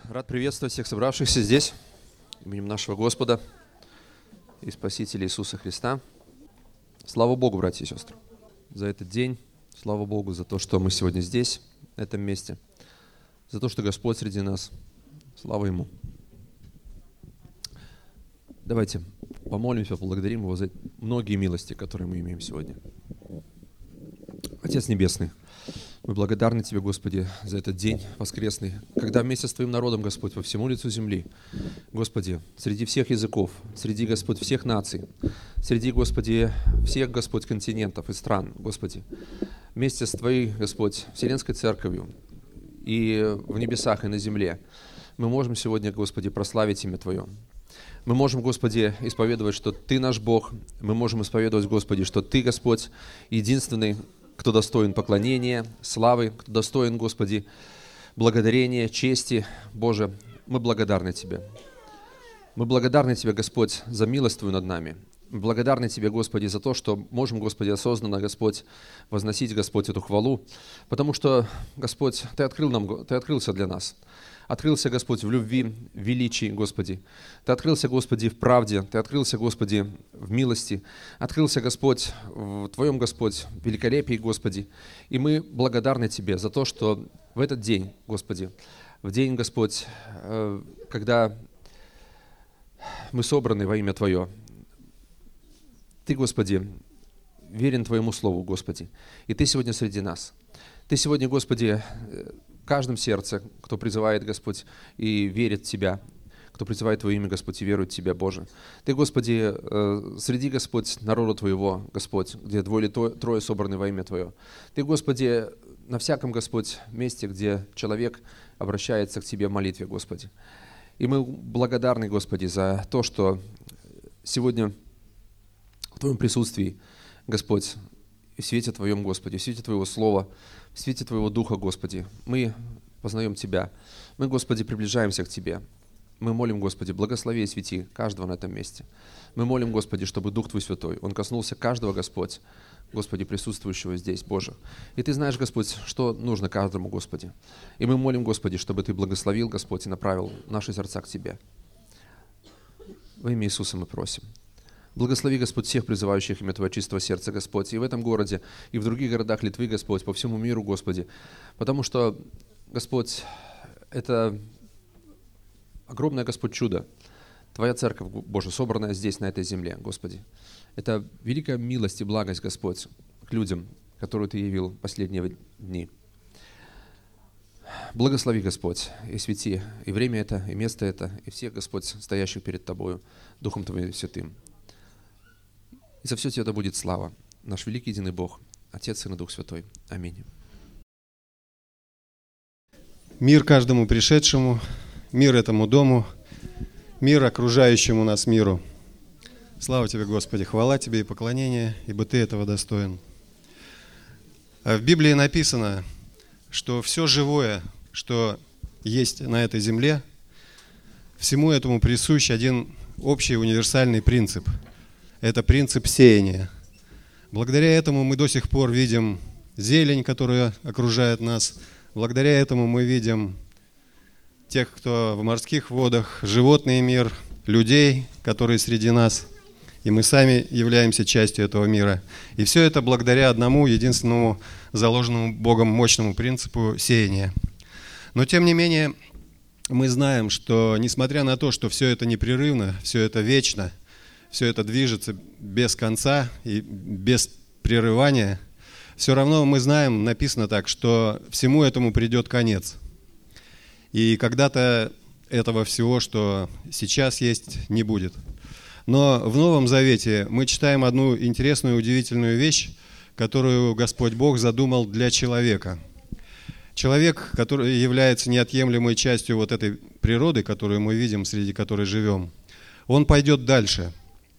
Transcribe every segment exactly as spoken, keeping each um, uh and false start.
Рад приветствовать всех собравшихся здесь, именем нашего Господа и Спасителя Иисуса Христа. Слава Богу, братья и сестры, за этот день. Слава Богу за то, что мы сегодня здесь, на этом месте. За то, что Господь среди нас. Слава Ему. Давайте помолимся, поблагодарим Его за многие милости, которые мы имеем сегодня. Отец Небесный, мы благодарны Тебе, Господи, за этот день воскресный, когда вместе с Твоим народом, Господь, по всему лицу земли, Господи, среди всех языков, среди, Господь, всех наций, среди, Господи, всех, Господь, континентов и стран, Господи, вместе с Твоей, Господь, Вселенской Церковью и в небесах, и на земле, мы можем сегодня, Господи, прославить имя Твое. Мы можем, Господи, исповедовать, что Ты наш Бог. Мы можем исповедовать, Господи, что Ты, Господь, единственный, кто достоин поклонения, славы, кто достоин, Господи, благодарения, чести. Боже, мы благодарны Тебе. Мы благодарны Тебе, Господь, за милость Твою над нами. Мы благодарны Тебе, Господи, за то, что можем, Господи, осознанно, Господь, возносить, Господь, эту хвалу, потому что, Господь, Ты открыл нам, Ты открылся для нас. Открылся, Господь, в любви, в величии, Господи. Ты открылся, Господи, в правде. Ты открылся, Господи, в милости. Открылся, Господь, в Твоем, Господь, великолепии, Господи. И мы благодарны Тебе за то, что в этот день, Господи, в день, Господь, когда мы собраны во имя Твое, Ты, Господи, верен Твоему Слову, Господи. И Ты сегодня среди нас. Ты сегодня, Господи, в каждом сердце, кто призывает, Господь, и верит в Тебя, кто призывает Твое имя, Господь, и верует в Тебя, Боже. Ты, Господи, среди, Господь, народа Твоего, Господь, где двое или трое собраны во имя Твое. Ты, Господи, на всяком, Господь, месте, где человек обращается к Тебе в молитве, Господи. И мы благодарны, Господи, за то, что сегодня в Твоем присутствии, Господь, и в свете Твоем, Господи, в свете Твоего Слова, в свете Твоего Духа, Господи, мы познаем Тебя. Мы, Господи, приближаемся к Тебе. Мы молим, Господи, благослови и свети каждого на этом месте. Мы молим, Господи, чтобы Дух Твой Святой, Он коснулся каждого, Господь, Господи, присутствующего здесь, Боже. И Ты знаешь, Господь, что нужно каждому, Господи. И мы молим, Господи, чтобы Ты благословил, Господь, и направил наши сердца к Тебе. Во имя Иисуса мы просим. Благослови, Господь, всех призывающих имя Твое чистого сердца, Господь, и в этом городе, и в других городах Литвы, Господь, по всему миру, Господи. Потому что, Господь, это огромное, Господь, чудо. Твоя церковь, Боже, собранная здесь, на этой земле, Господи. Это великая милость и благость, Господь, к людям, которую Ты явил в последние дни. Благослови, Господь, и свети и время это, и место это, и всех, Господь, стоящих перед Тобою, Духом Твоим Святым. И за все Тебе да будет слава, наш великий единый Бог, Отец, Сын и Дух Святой. Аминь. Мир каждому пришедшему, мир этому дому, мир окружающему нас миру. Слава Тебе, Господи, хвала Тебе и поклонение, ибо Ты этого достоин. В Библии написано, что все живое, что есть на этой земле, всему этому присущ один общий универсальный принцип. Это принцип сеяния. Благодаря этому мы до сих пор видим зелень, которая окружает нас. Благодаря этому мы видим тех, кто в морских водах, животный мир, людей, которые среди нас. И мы сами являемся частью этого мира. И все это благодаря одному единственному заложенному Богом мощному принципу сеяния. Но тем не менее, мы знаем, что несмотря на то, что все это непрерывно, все это вечно, все это движется без конца и без прерывания, все равно мы знаем, написано так, что всему этому придет конец. И когда-то этого всего, что сейчас есть, не будет. Но в Новом Завете мы читаем одну интересную, удивительную вещь, которую Господь Бог задумал для человека. Человек, который является неотъемлемой частью вот этой природы, которую мы видим, среди которой живем, он пойдет дальше.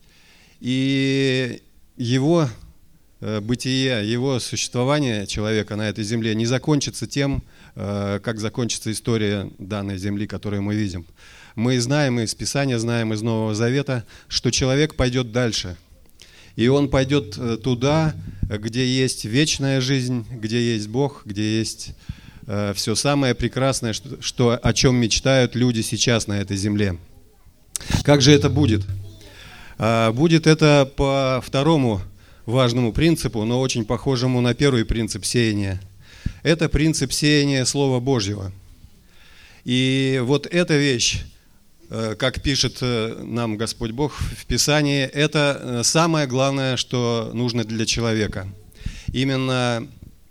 И его бытие, его существование человека на этой земле не закончится тем, как закончится история данной земли, которую мы видим. Мы знаем из Писания, знаем из Нового Завета, что человек пойдет дальше. И он пойдет туда, где есть вечная жизнь, где есть Бог, где есть все самое прекрасное, что, что, о чем мечтают люди сейчас на этой земле. Как же это будет? Будет это по второму важному принципу, но очень похожему на первый принцип сеяния. Это принцип сеяния Слова Божьего. И вот эта вещь, как пишет нам Господь Бог в Писании, это самое главное, что нужно для человека. Именно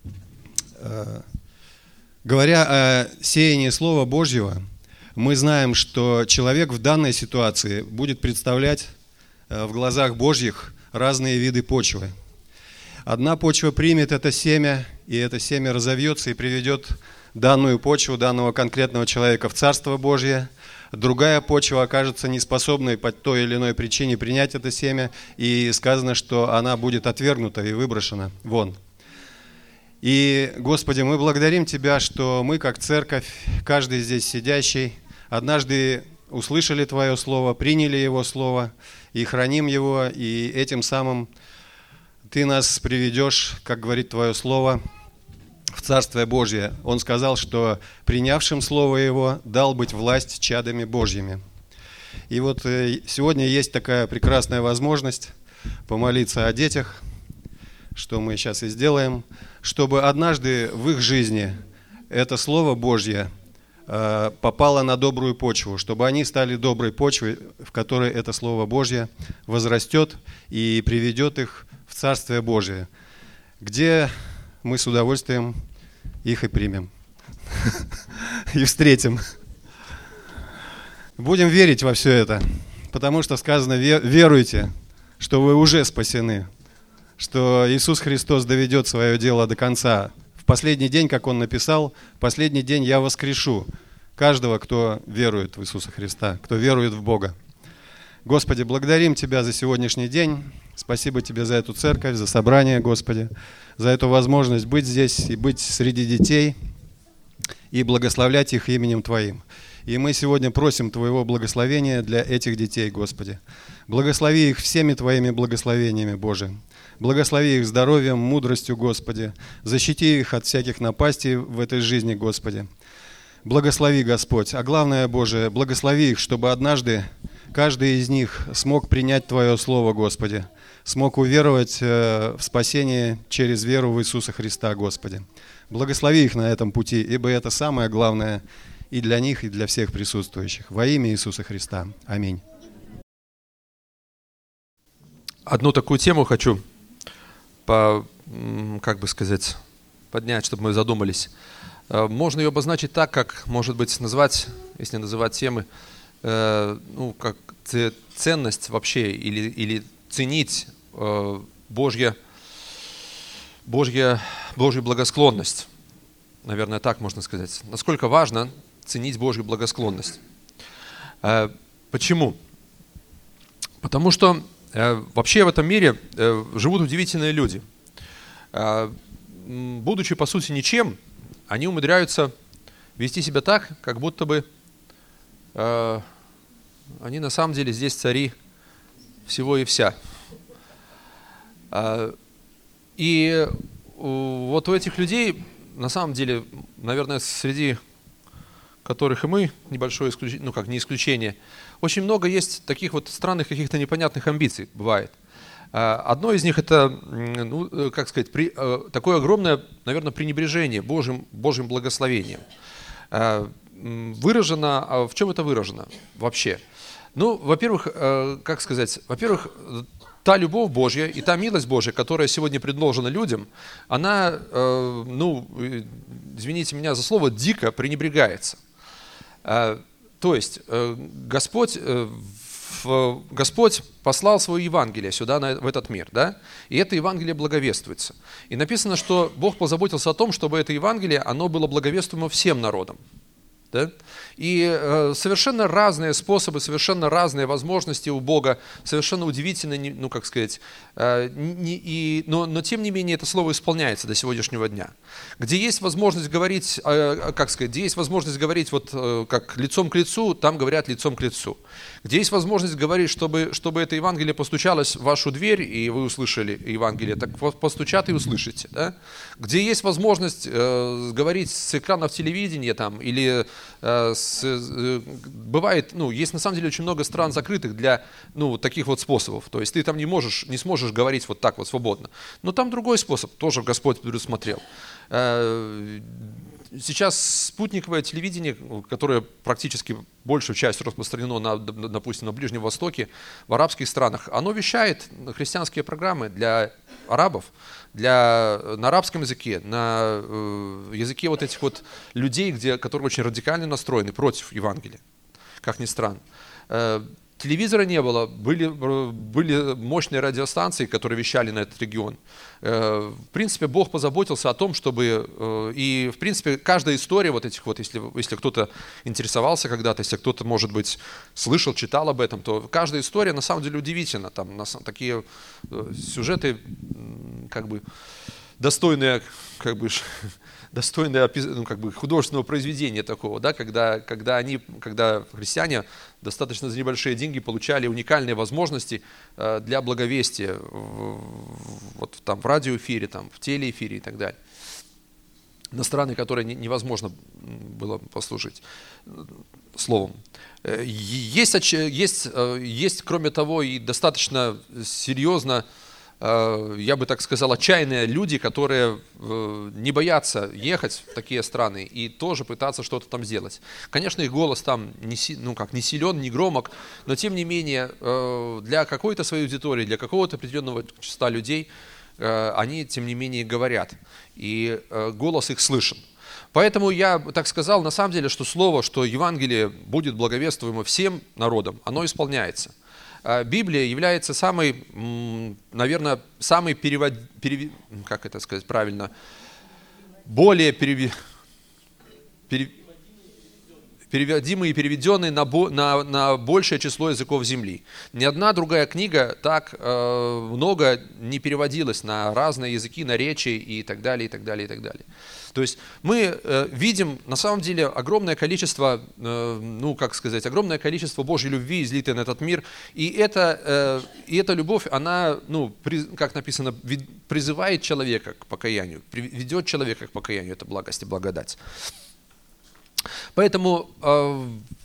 говоря о сеянии Слова Божьего, мы знаем, что человек в данной ситуации будет представлять в глазах Божьих разные виды почвы. Одна почва примет это семя, и это семя разовьется и приведет данную почву, данного конкретного человека в Царство Божье. Другая почва окажется неспособной по той или иной причине принять это семя, и сказано, что она будет отвергнута и выброшена вон. И, Господи, мы благодарим Тебя, что мы, как церковь, каждый здесь сидящий, однажды услышали Твое Слово, приняли Его Слово и храним его, и этим самым Ты нас приведешь, как говорит Твое Слово, в Царствие Божье. Он сказал, что принявшим Слово Его дал быть власть чадами Божьими. И вот сегодня есть такая прекрасная возможность помолиться о детях, что мы сейчас и сделаем, чтобы однажды в их жизни это Слово Божье попало на добрую почву, чтобы они стали доброй почвой, в которой это Слово Божье возрастет и приведет их в Царствие Божие, где мы с удовольствием их и примем, и встретим. Будем верить во все это, потому что сказано: веруйте, что вы уже спасены, что Иисус Христос доведет свое дело до конца. В последний день, как Он написал, в последний день я воскрешу каждого, кто верует в Иисуса Христа, кто верует в Бога. Господи, благодарим Тебя за сегодняшний день. Спасибо Тебе за эту церковь, за собрание, Господи, за эту возможность быть здесь и быть среди детей и благословлять их именем Твоим. И мы сегодня просим Твоего благословения для этих детей, Господи. Благослови их всеми Твоими благословениями, Боже. Благослови их здоровьем, мудростью, Господи. Защити их от всяких напастей в этой жизни, Господи. Благослови, Господь. А главное, Боже, благослови их, чтобы однажды каждый из них смог принять Твое Слово, Господи. Смог уверовать в спасение через веру в Иисуса Христа, Господи. Благослови их на этом пути, ибо это самое главное и для них, и для всех присутствующих. Во имя Иисуса Христа. Аминь. Одну такую тему хочу, по, как бы сказать, поднять, чтобы мы задумались. Можно ее обозначить так, как, может быть, назвать, если называть темы, ну, как ценность вообще, или, или ценить Божья, Божья, Божью благосклонность. Наверное, так можно сказать. Насколько важно ценить Божью благосклонность. Почему? Потому что вообще в этом мире живут удивительные люди. Будучи, по сути, ничем, они умудряются вести себя так, как будто бы они на самом деле здесь цари всего и вся. И вот у этих людей, на самом деле, наверное, среди которых и мы, небольшое исключение, ну как не исключение, очень много есть таких вот странных каких-то непонятных амбиций, бывает. Одно из них это, ну, как сказать, при, такое огромное, наверное, пренебрежение Божьим, Божьим благословением. Выражено, в чем это выражено вообще? Ну, во-первых, как сказать, во-первых, та любовь Божья и та милость Божья, которая сегодня предложена людям, она, ну, извините меня за слово, дико пренебрегается. То есть Господь, Господь послал свое Евангелие сюда, в этот мир, да? И это Евангелие благовествуется. И написано, что Бог позаботился о том, чтобы это Евангелие, оно было благовествуемо всем народам. Да? И э, совершенно разные способы, совершенно разные возможности у Бога, совершенно удивительно, ну как сказать, э, не, и, но, но тем не менее это слово исполняется до сегодняшнего дня. Где есть возможность говорить, э, как сказать, где есть возможность говорить вот э, как лицом к лицу, там говорят лицом к лицу. Где есть возможность говорить, чтобы, чтобы это Евангелие постучалось в вашу дверь, и вы услышали Евангелие, так постучат и услышите. Да? Где есть возможность э, говорить с экранов телевидения там, или э, с, э, бывает, ну, есть на самом деле очень много стран закрытых для ну, таких вот способов. То есть ты там не можешь, не сможешь говорить вот так вот свободно. Но там другой способ, тоже Господь предусмотрел. Э, Сейчас спутниковое телевидение, которое практически большую часть распространено, на, допустим, на Ближнем Востоке, в арабских странах, оно вещает христианские программы для арабов, для, на арабском языке, на э, языке вот этих вот людей, где, которые очень радикально настроены против Евангелия, как ни странно. Э, Телевизора не было, были, были мощные радиостанции, которые вещали на этот регион. В принципе, Бог позаботился о том, чтобы... И, в принципе, каждая история вот этих вот, если, если кто-то интересовался когда-то, если кто-то, может быть, слышал, читал об этом, то каждая история на самом деле удивительна. Там на, такие сюжеты, как бы, достойные, как бы... достойное ну, как бы художественного произведения такого, да, когда, когда, они, когда христиане достаточно за небольшие деньги получали уникальные возможности э, для благовестия в, вот, там, в радиоэфире, там, в телеэфире и так далее. На страны, которые не, невозможно было послужить словом. Есть, есть, есть, кроме того, и достаточно серьезно, я бы так сказал, отчаянные люди, которые не боятся ехать в такие страны и тоже пытаться что-то там сделать. Конечно, их голос там не, ну, как, не силен, не громок, но тем не менее для какой-то своей аудитории, для какого-то определенного числа людей они, тем не менее, говорят, и голос их слышен. Поэтому я так сказал, на самом деле, что слово, что Евангелие будет благовествуемо всем народам, оно исполняется. Библия является самой, наверное, самой перевод, перев, как это сказать правильно, более перев, перев, переводимый и переведенный на, на, на большее число языков земли. Ни одна другая книга так э, много не переводилась на разные языки, наречия и так далее, и так далее, и так далее. То есть мы э, видим на самом деле огромное количество, э, ну как сказать, огромное количество Божьей любви, излитой на этот мир. И, это, э, и эта любовь, она, ну, при, как написано, призывает человека к покаянию, ведет человека к покаянию, это благость и благодать. Поэтому э,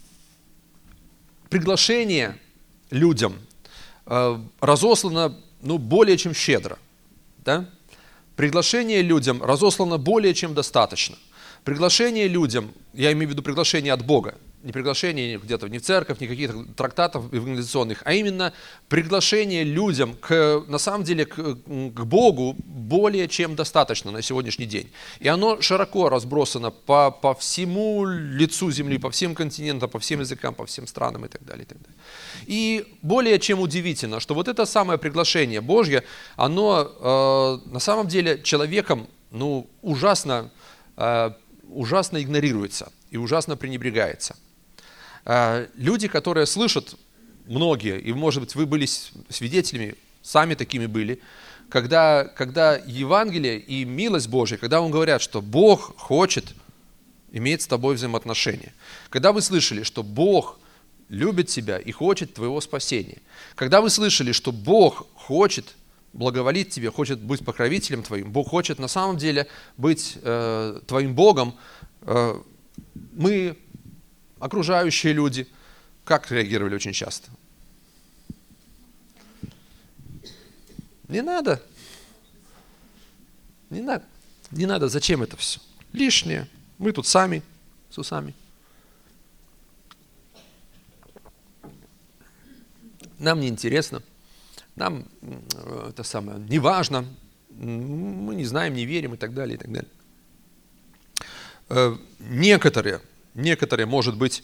приглашение людям э, разослано ну, более чем щедро. Да? Приглашение людям разослано более чем достаточно. Приглашение людям, я имею в виду приглашение от Бога, не приглашение где-то ни в церковь, ни каких-то трактатов евангелизационных, а именно приглашение людям, к, на самом деле, к, к Богу более чем достаточно на сегодняшний день. И оно широко разбросано по, по всему лицу земли, по всем континентам, по всем языкам, по всем странам и так далее. И так далее. И более чем удивительно, что вот это самое приглашение Божье, оно э, на самом деле человеком ну, ужасно, э, ужасно игнорируется и ужасно пренебрегается. Люди, которые слышат, многие, и, может быть, вы были свидетелями, сами такими были, когда, когда Евангелие и милость Божья, когда вам говорят, что Бог хочет иметь с тобой взаимоотношения, когда вы слышали, что Бог любит тебя и хочет твоего спасения, когда вы слышали, что Бог хочет благоволить тебе, хочет быть покровителем твоим, Бог хочет на самом деле быть э, твоим Богом, э, мы... окружающие люди, как реагировали очень часто? Не надо. Не надо. Не надо. Зачем это все? Лишнее. Мы тут сами, с усами. Нам не интересно. Нам это самое не важно. Мы не знаем, не верим и так далее, и так далее. Некоторые Некоторые, может быть,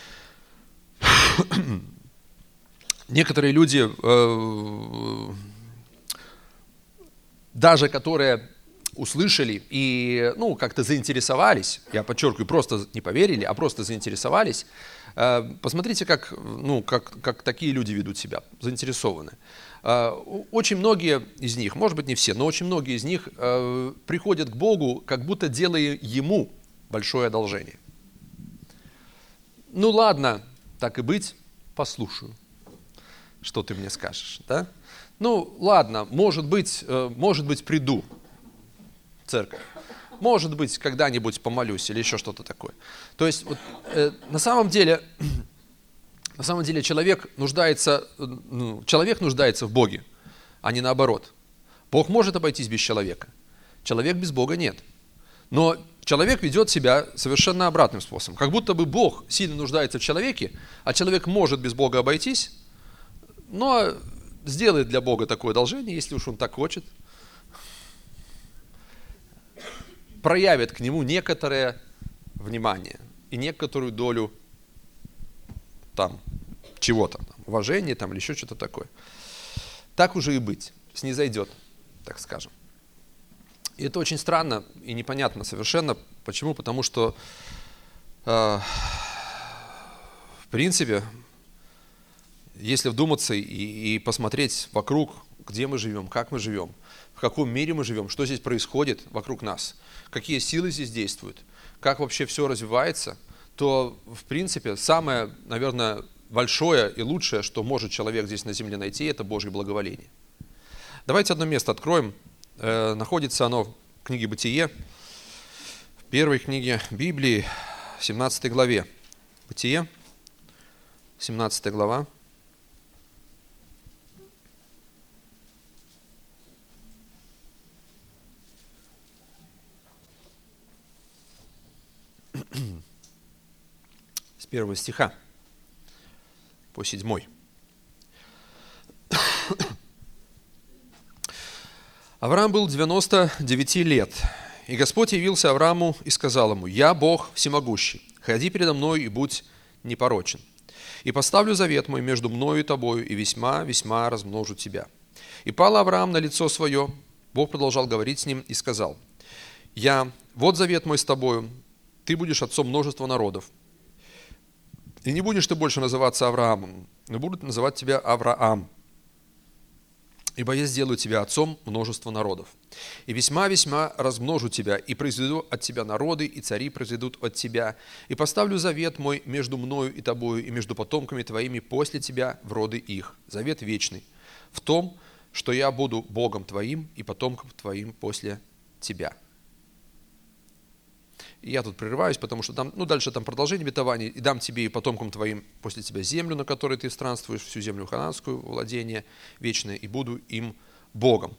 некоторые люди, э, даже которые услышали и, ну, как-то заинтересовались, я подчеркиваю, просто не поверили, а просто заинтересовались, посмотрите, как, ну, как, как такие люди ведут себя, заинтересованы. Очень многие из них, может быть не все, но очень многие из них приходят к Богу, как будто делая Ему большое одолжение. Ну ладно, так и быть, послушаю, что ты мне скажешь, да? Ну ладно, может быть, может быть приду в церковь. Может быть, когда-нибудь помолюсь или еще что-то такое. То есть, вот, э, на самом деле, на самом деле человек нуждается, ну, человек нуждается в Боге, а не наоборот. Бог может обойтись без человека. Человек без Бога нет. Но человек ведет себя совершенно обратным способом. Как будто бы Бог сильно нуждается в человеке, а человек может без Бога обойтись, но сделает для Бога такое одолжение, если уж он так хочет. Проявит к нему некоторое внимание и некоторую долю там чего-то, там, уважения там, или еще что-то такое. Так уже и быть, снизойдет, так скажем. И это очень странно и непонятно совершенно. Почему? Потому что, э, в принципе, если вдуматься и, и посмотреть вокруг, где мы живем, как мы живем, в каком мире мы живем, что здесь происходит вокруг нас, какие силы здесь действуют, как вообще все развивается, то, в принципе, самое, наверное, большое и лучшее, что может человек здесь на земле найти, это Божье благоволение. Давайте одно место откроем. Э, находится оно в книге «Бытие», в первой книге Библии, семнадцатой главе. «Бытие», семнадцатая глава. С первого стиха по седьмой. Авраам был девяносто девяти лет, и Господь явился Аврааму и сказал ему: «Я Бог всемогущий, ходи передо мной и будь непорочен. И поставлю завет мой между мною и тобою, и весьма-весьма размножу тебя». И пал Авраам на лицо свое. Бог продолжал говорить с ним и сказал: «Я, вот завет мой с тобою, ты будешь отцом множества народов. И не будешь ты больше называться Авраамом, но будут называть тебя Авраам. Ибо я сделаю тебя отцом множества народов. И весьма-весьма размножу тебя, и произведу от тебя народы, и цари произведут от тебя. И поставлю завет мой между мною и тобою, и между потомками твоими после тебя в роды их. Завет вечный в том, что я буду Богом твоим и потомком твоим после тебя». И я тут прерываюсь, потому что там, ну, дальше там продолжение обетования. «И дам тебе и потомкам твоим после тебя землю, на которой ты странствуешь, всю землю хананскую, владение вечное, и буду им Богом».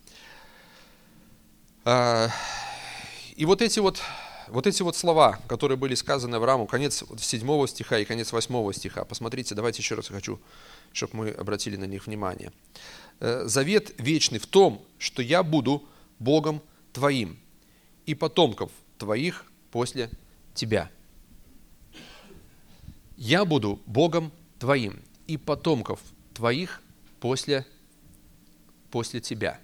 И вот эти вот, вот эти вот слова, которые были сказаны Аврааму, конец седьмого стиха и конец восьмого стиха, посмотрите, давайте еще раз хочу, чтобы мы обратили на них внимание. «Завет вечный в том, что я буду Богом твоим и потомков твоих после тебя». Я буду Богом твоим и потомков твоих после, после тебя.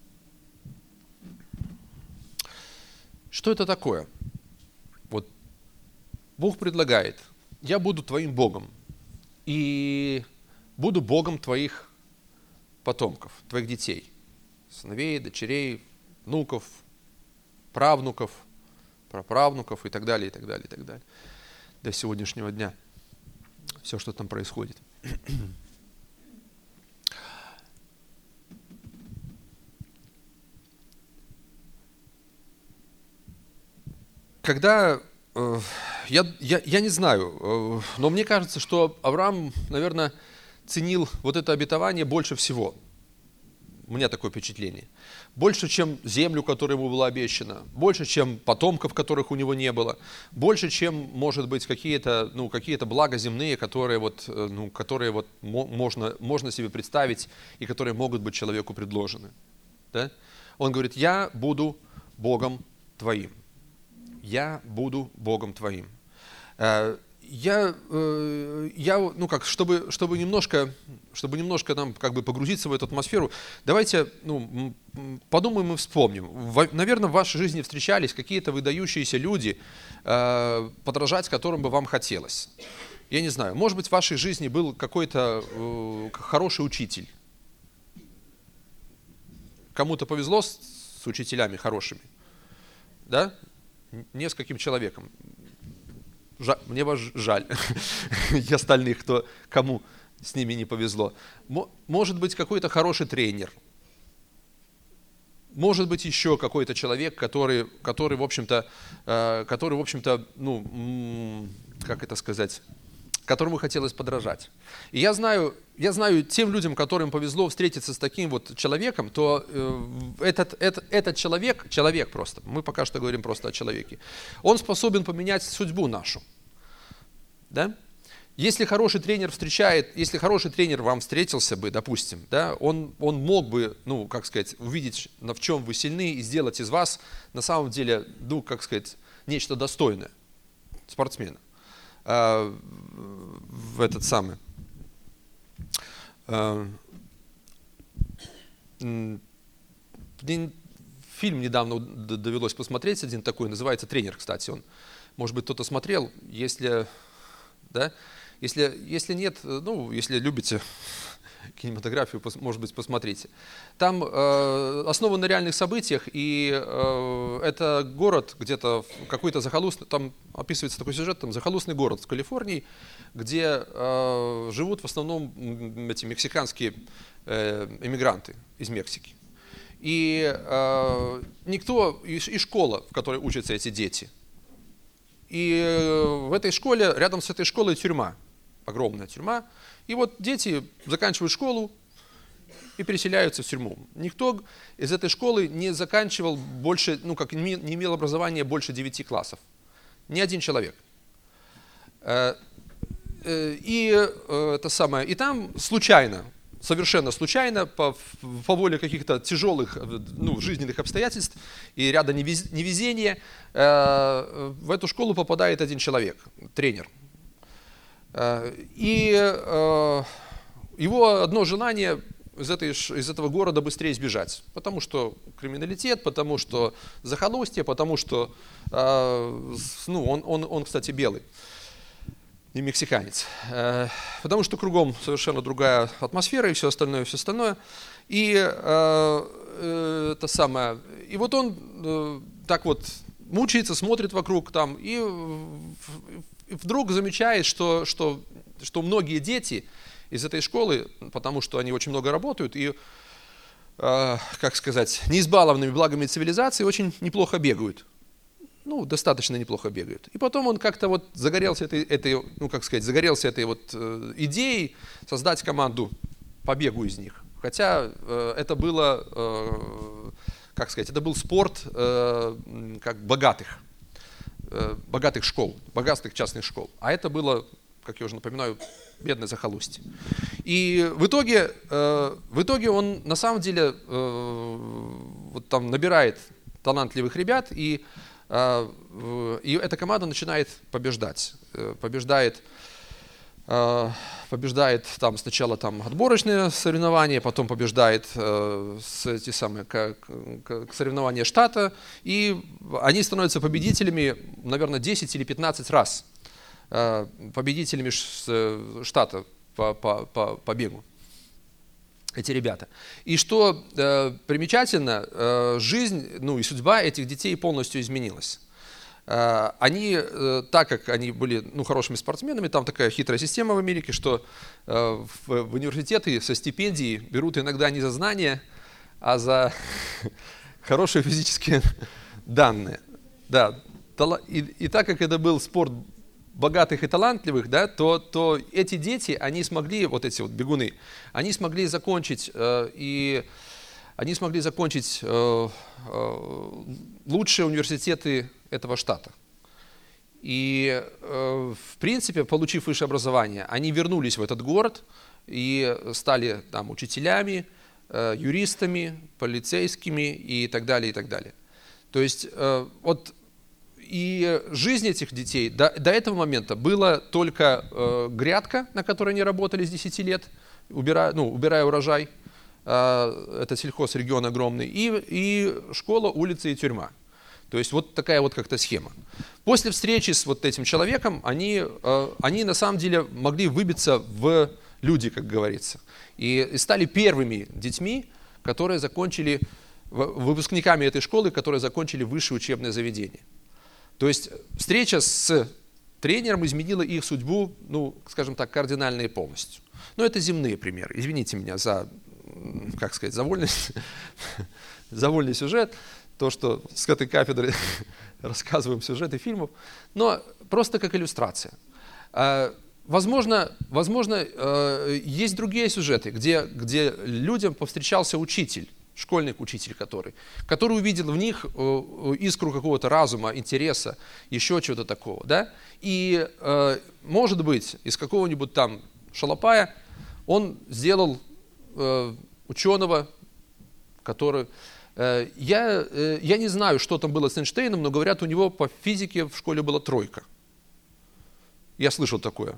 Что это такое? Вот Бог предлагает: я буду твоим Богом и буду Богом твоих потомков, твоих детей, сыновей, дочерей, внуков, правнуков, праправнуков и так далее, и так далее, и так далее. До сегодняшнего дня. Все, что там происходит. Когда, э, я, я, я не знаю, э, но мне кажется, что Авраам, наверное, ценил вот это обетование больше всего. У меня такое впечатление. Больше, чем землю, которая ему была обещана, больше, чем потомков, которых у него не было, больше, чем, может быть, какие-то, ну, какие-то блага земные, которые, вот, ну, которые вот можно, можно себе представить и которые могут быть человеку предложены. Да? Он говорит: я буду Богом твоим. Я буду Богом твоим. Я, э, я, ну как, чтобы, чтобы немножко, чтобы немножко нам как бы погрузиться в эту атмосферу, давайте, ну, подумаем и вспомним. Во, наверное, в вашей жизни встречались какие-то выдающиеся люди, э, подражать которым бы вам хотелось. Я не знаю, может быть, в вашей жизни был какой-то э, хороший учитель. Кому-то повезло с, с учителями хорошими, да? Нескольким человеком. Жаль, мне вас жаль, и остальных, кто, кому с ними не повезло. Может быть, какой-то хороший тренер. Может быть, еще какой-то человек, который, который в общем-то, который, в общем-то, ну, как это сказать, которому хотелось подражать. И я знаю, я знаю тем людям, которым повезло встретиться с таким вот человеком, то э, этот, этот, этот человек, человек просто, мы пока что говорим просто о человеке, он способен поменять судьбу нашу. Да? Если хороший тренер встречает, если хороший тренер вам встретился бы, допустим, да, он, он мог бы, ну, как сказать, увидеть, в чем вы сильны, и сделать из вас, на самом деле, ну, как сказать, нечто достойное спортсмена. В этот самый фильм недавно довелось посмотреть, один такой, называется «Тренер», кстати, он, может быть, кто-то смотрел, если, да, если, если нет, ну, если любите кинематографию, может быть, посмотрите. Там э, основан на реальных событиях, и э, это город где-то какой-то захолустный, там описывается такой сюжет, там захолустный город в Калифорнии, где э, живут в основном эти мексиканские э, эмигранты из Мексики. И э, никто, и, и школа, в которой учатся эти дети. И э, в этой школе, рядом с этой школой тюрьма, огромная тюрьма. И вот дети заканчивают школу и переселяются в тюрьму. Никто из этой школы не заканчивал больше, ну как не имел образования больше девяти классов. Ни один человек. И это самое. И там случайно, совершенно случайно, по, по воле каких-то тяжелых, ну, жизненных обстоятельств и ряда невезения, в эту школу попадает один человек, тренер. И э, его одно желание из, этой, из этого города быстрее сбежать, потому что криминалитет, потому что захолустье, потому что, э, ну, он, он, он, кстати, белый, не мексиканец, э, потому что кругом совершенно другая атмосфера и все остальное, и все остальное. И э, э, это самое, и вот он э, так вот мучается, смотрит вокруг там и И вдруг замечает, что, что, что многие дети из этой школы, потому что они очень много работают и, э, как сказать, неизбалованными благами цивилизации, очень неплохо бегают. Ну, достаточно неплохо бегают. И потом он как-то вот загорелся этой, этой, ну, как сказать, загорелся этой вот э, идеей создать команду по бегу из них. Хотя э, это было, э, как сказать, это был спорт э, как богатых. богатых школ, богатых частных школ. А это было, как я уже напоминаю, бедное захолустье. И в итоге, в итоге он на самом деле вот там набирает талантливых ребят, и, и эта команда начинает побеждать. Побеждает, побеждает там сначала там отборочные соревнования, потом побеждает э, с, те самые, как, как соревнования штата, и они становятся победителями, наверное, десять или пятнадцать раз, э, победителями штата по, по, по, по бегу, эти ребята. И что э, примечательно, э, жизнь, ну и судьба этих детей полностью изменилась. Они, так как они были, ну, хорошими спортсменами, там такая хитрая система в Америке, что в, в университеты со стипендией берут иногда не за знания, а за хорошие физические данные. Да, и, и так как это был спорт богатых и талантливых, да, то, то эти дети, они смогли, вот эти вот бегуны, они смогли закончить и они смогли закончить э, э, лучшие университеты этого штата. И, э, в принципе, получив высшее образование, они вернулись в этот город и стали там учителями, э, юристами, полицейскими и так далее, и так далее. То есть, э, вот и жизнь этих детей до, до этого момента была только э, грядка, на которой они работали с десяти лет, убирая, ну, убирая урожай, э, это сельхозрегион огромный, и, и школа, улица и тюрьма. То есть вот такая вот как-то схема. После встречи с вот этим человеком они, э, они на самом деле могли выбиться в люди, как говорится, и, и стали первыми детьми, которые закончили, выпускниками этой школы, которые закончили высшее учебное заведение. То есть встреча с тренером изменила их судьбу, ну, скажем так, кардинально и полностью. Но это земные примеры. Извините меня за, как сказать, за вольный, за вольный сюжет, то, что с этой кафедры рассказываем сюжеты фильмов, но просто как иллюстрация. Возможно, возможно, есть другие сюжеты, где, где людям повстречался учитель, школьник учитель который, который увидел в них искру какого-то разума, интереса, еще чего-то такого, да? И, может быть, из какого-нибудь там шалопая он сделал ученого, который... Я, я не знаю, что там было с Эйнштейном, но говорят, у него по физике в школе была тройка. Я слышал такое.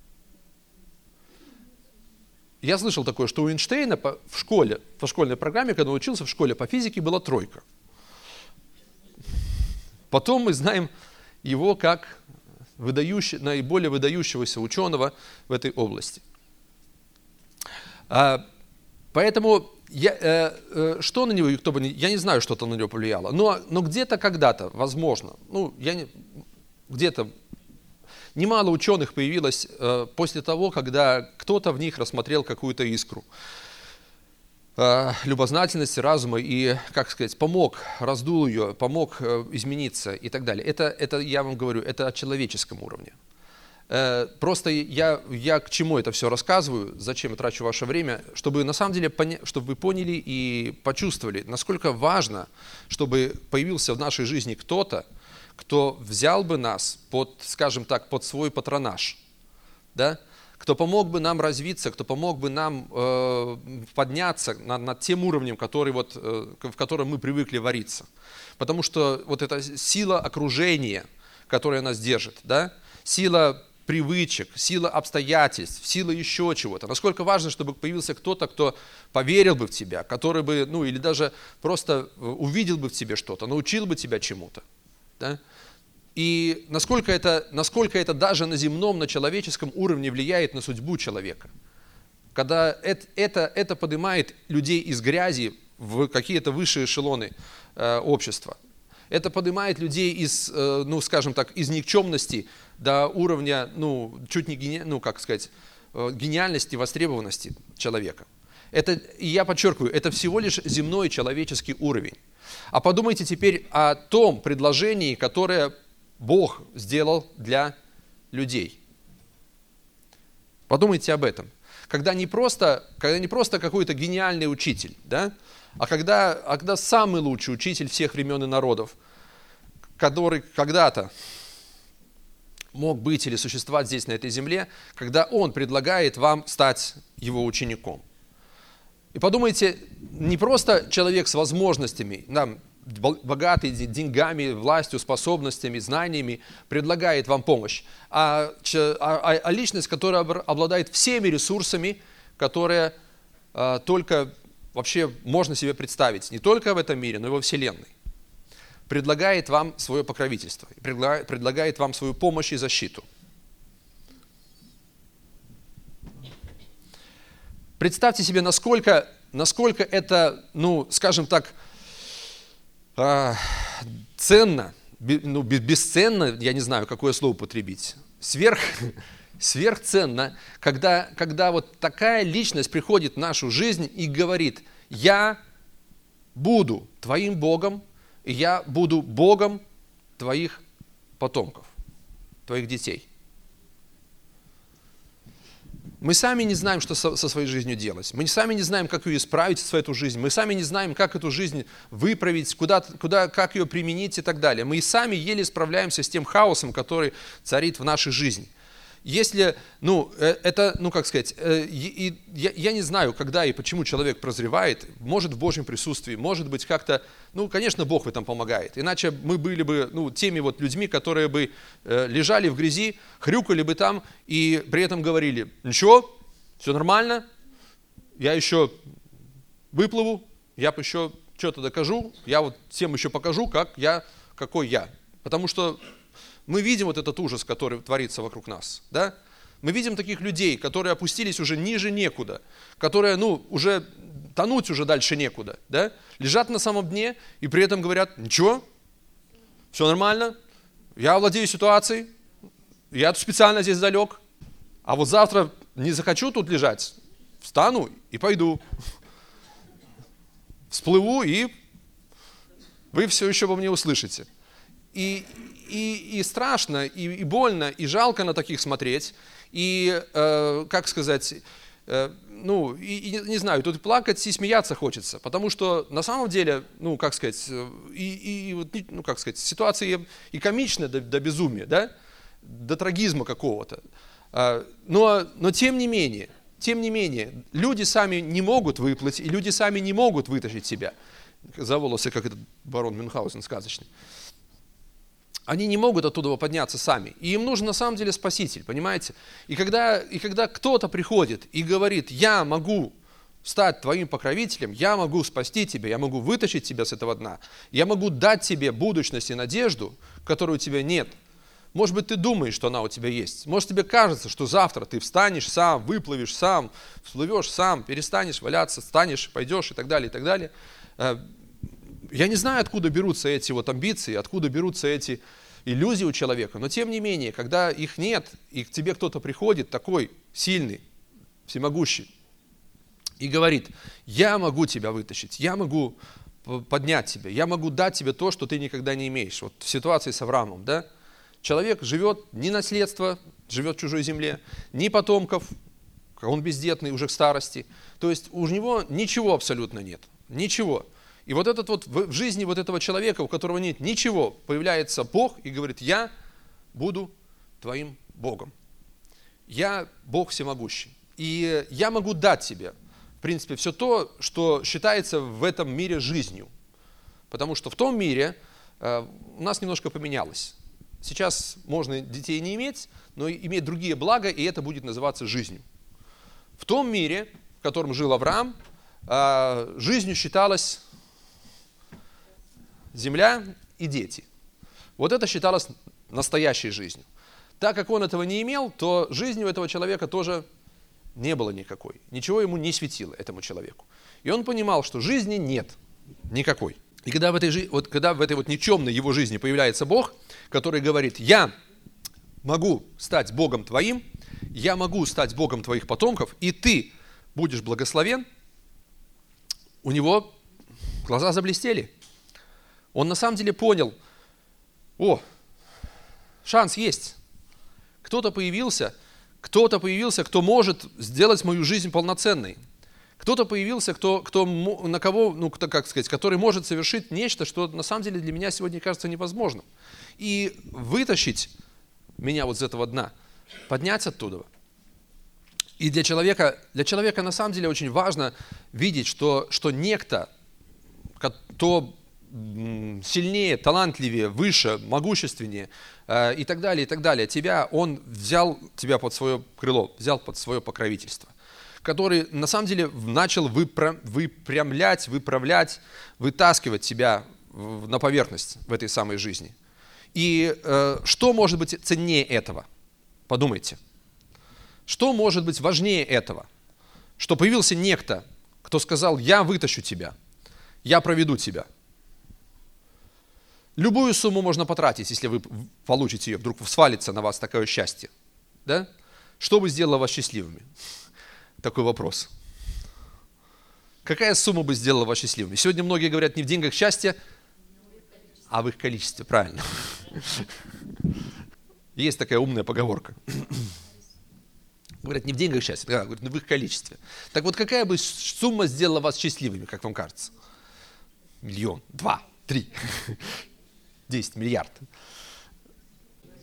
Я слышал такое, что у Эйнштейна по, в школе, по школьной программе, когда он учился в школе по физике, была тройка. Потом мы знаем его как выдающий, наиболее выдающегося ученого в этой области. А, поэтому я, э, э, что на него, кто бы, я не знаю, что-то на него повлияло, но, но где-то когда-то, возможно, ну, я не, где-то немало ученых появилось э, после того, когда кто-то в них рассмотрел какую-то искру э, любознательности, разума и, как сказать, помог, раздул ее, помог э, измениться и так далее. Это, это, я вам говорю, это о человеческом уровне. Э, просто я, я к чему это все рассказываю, зачем я трачу ваше время, чтобы на самом деле, поня- чтобы вы поняли и почувствовали, насколько важно, чтобы появился в нашей жизни кто-то, кто взял бы нас под, скажем так, под свой патронаж, да? Кто помог бы нам развиться, кто помог бы нам э, подняться над, над тем уровнем, который вот, э, в котором мы привыкли вариться. Потому что вот эта сила окружения, которая нас держит, да? Сила привычек, сила обстоятельств, сила еще чего-то. Насколько важно, чтобы появился кто-то, кто поверил бы в тебя, который бы, ну или даже просто увидел бы в тебе что-то, научил бы тебя чему-то. Да? И насколько это, насколько это даже на земном, на человеческом уровне влияет на судьбу человека. Когда это, это, это поднимает людей из грязи в какие-то высшие эшелоны э, общества. Это поднимает людей из, э, ну, скажем так, из никчемности до уровня, ну, чуть не гени... ну, как сказать, э, гениальности, востребованности человека. Это, и я подчеркиваю, это всего лишь земной человеческий уровень. А подумайте теперь о том предложении, которое Бог сделал для людей. Подумайте об этом. Когда не просто, когда не просто какой-то гениальный учитель, да, а когда, а когда самый лучший учитель всех времен и народов, который когда-то мог быть или существовать здесь, на этой земле, когда Он предлагает вам стать Его учеником. И подумайте, не просто человек с возможностями, нам, богатый деньгами, властью, способностями, знаниями, предлагает вам помощь, а, а, а личность, которая обладает всеми ресурсами, которые а, только вообще можно себе представить, не только в этом мире, но и во Вселенной, предлагает вам свое покровительство, предлагает, предлагает вам свою помощь и защиту. Представьте себе, насколько, насколько это, ну, скажем так, э, ценно, ну, бесценно, я не знаю, какое слово употребить, сверх, сверхценно, когда, когда вот такая личность приходит в нашу жизнь и говорит: я буду твоим Богом, и я буду Богом твоих потомков, твоих детей. Мы сами не знаем, что со, со своей жизнью делать. Мы сами не знаем, как ее исправить, в эту жизнь. Мы сами не знаем, как эту жизнь выправить, куда, куда, как ее применить и так далее. Мы и сами еле справляемся с тем хаосом, который царит в нашей жизни. Если, ну, это, ну, как сказать, и, я, я не знаю, когда и почему человек прозревает, может в Божьем присутствии, может быть как-то, ну, конечно, Бог в этом помогает. Иначе мы были бы, ну, теми вот людьми, которые бы э, лежали в грязи, хрюкали бы там и при этом говорили: ничего, все нормально, я еще выплыву, я еще что-то докажу, я вот всем еще покажу, как я, какой я. Потому что мы видим вот этот ужас, который творится вокруг нас, да? Мы видим таких людей, которые опустились уже ниже некуда, которые, ну, уже тонуть уже дальше некуда, да? Лежат на самом дне и при этом говорят: ничего, все нормально, я владею ситуацией, я тут специально здесь залег, а вот завтра не захочу тут лежать, встану и пойду. Всплыву, и вы все еще во мне услышите. И, и, и страшно, и, и больно, и жалко на таких смотреть. И, э, как сказать, э, ну, и, и не знаю, тут плакать и смеяться хочется. Потому что на самом деле, ну, как сказать, и, и ну, как сказать, ситуация и комичная до, до безумия, да? До трагизма какого-то. Но, но тем не менее, тем не менее, люди сами не могут выплыть, и люди сами не могут вытащить себя. За волосы, как этот барон Мюнхгаузен сказочный. Они не могут оттуда подняться сами. И им нужен на самом деле спаситель, понимаете? И когда, и когда кто-то приходит и говорит: я могу стать твоим покровителем, я могу спасти тебя, я могу вытащить тебя с этого дна, я могу дать тебе будущность и надежду, которой у тебя нет. Может быть, ты думаешь, что она у тебя есть. Может, тебе кажется, что завтра ты встанешь сам, выплывешь сам, всплывешь сам, перестанешь валяться, встанешь, пойдешь и так далее, и так далее. Я не знаю, откуда берутся эти вот амбиции, откуда берутся эти иллюзии у человека, но тем не менее, когда их нет, и к тебе кто-то приходит такой сильный, всемогущий, и говорит: я могу тебя вытащить, я могу поднять тебя, я могу дать тебе то, что ты никогда не имеешь. Вот в ситуации с Авраамом, да? Человек живет ни наследство, живет в чужой земле, ни потомков, он бездетный уже к старости. То есть у него ничего абсолютно нет, ничего. И вот этот вот в жизни вот этого человека, у которого нет ничего, появляется Бог и говорит: я буду твоим Богом. Я Бог всемогущий. И я могу дать тебе, в принципе, все то, что считается в этом мире жизнью. Потому что в том мире э, у нас немножко поменялось. Сейчас можно детей не иметь, но иметь другие блага, и это будет называться жизнью. В том мире, в котором жил Авраам, э, жизнью считалось земля и дети. Вот это считалось настоящей жизнью. Так как он этого не имел, то жизни у этого человека тоже не было никакой. Ничего ему не светило, этому человеку. И он понимал, что жизни нет никакой. И когда в этой, вот, когда в этой вот никчемной его жизни появляется Бог, который говорит: я могу стать Богом твоим, я могу стать Богом твоих потомков, и ты будешь благословен, у него глаза заблестели. Он на самом деле понял: о, шанс есть. Кто-то появился, кто-то появился, кто может сделать мою жизнь полноценной. Кто-то появился, кто, кто, на кого, ну, кто, как сказать, который может совершить нечто, что на самом деле для меня сегодня кажется невозможным. И вытащить меня вот с этого дна, поднять оттуда. И для человека, для человека на самом деле очень важно видеть, что, что некто, кто сильнее, талантливее, выше, могущественнее э, и так далее, и так далее, тебя, он взял тебя под свое крыло, взял под свое покровительство, который на самом деле начал выпря- выпрямлять, выправлять, вытаскивать тебя в, на поверхность в этой самой жизни. И э, что может быть ценнее этого? Подумайте. Что может быть важнее этого? Что появился некто, кто сказал: я вытащу тебя, я проведу тебя. Любую сумму можно потратить, если вы получите ее, вдруг свалится на вас такое счастье. Да? Что бы сделало вас счастливыми? Такой вопрос. Какая сумма бы сделала вас счастливыми? Сегодня многие говорят не в деньгах счастье, а в их количестве. Правильно. Есть такая умная поговорка. Говорят, не в деньгах счастье, а в их количестве. Так вот, какая бы сумма сделала вас счастливыми, как вам кажется? Миллион, два, три, десять, миллиард.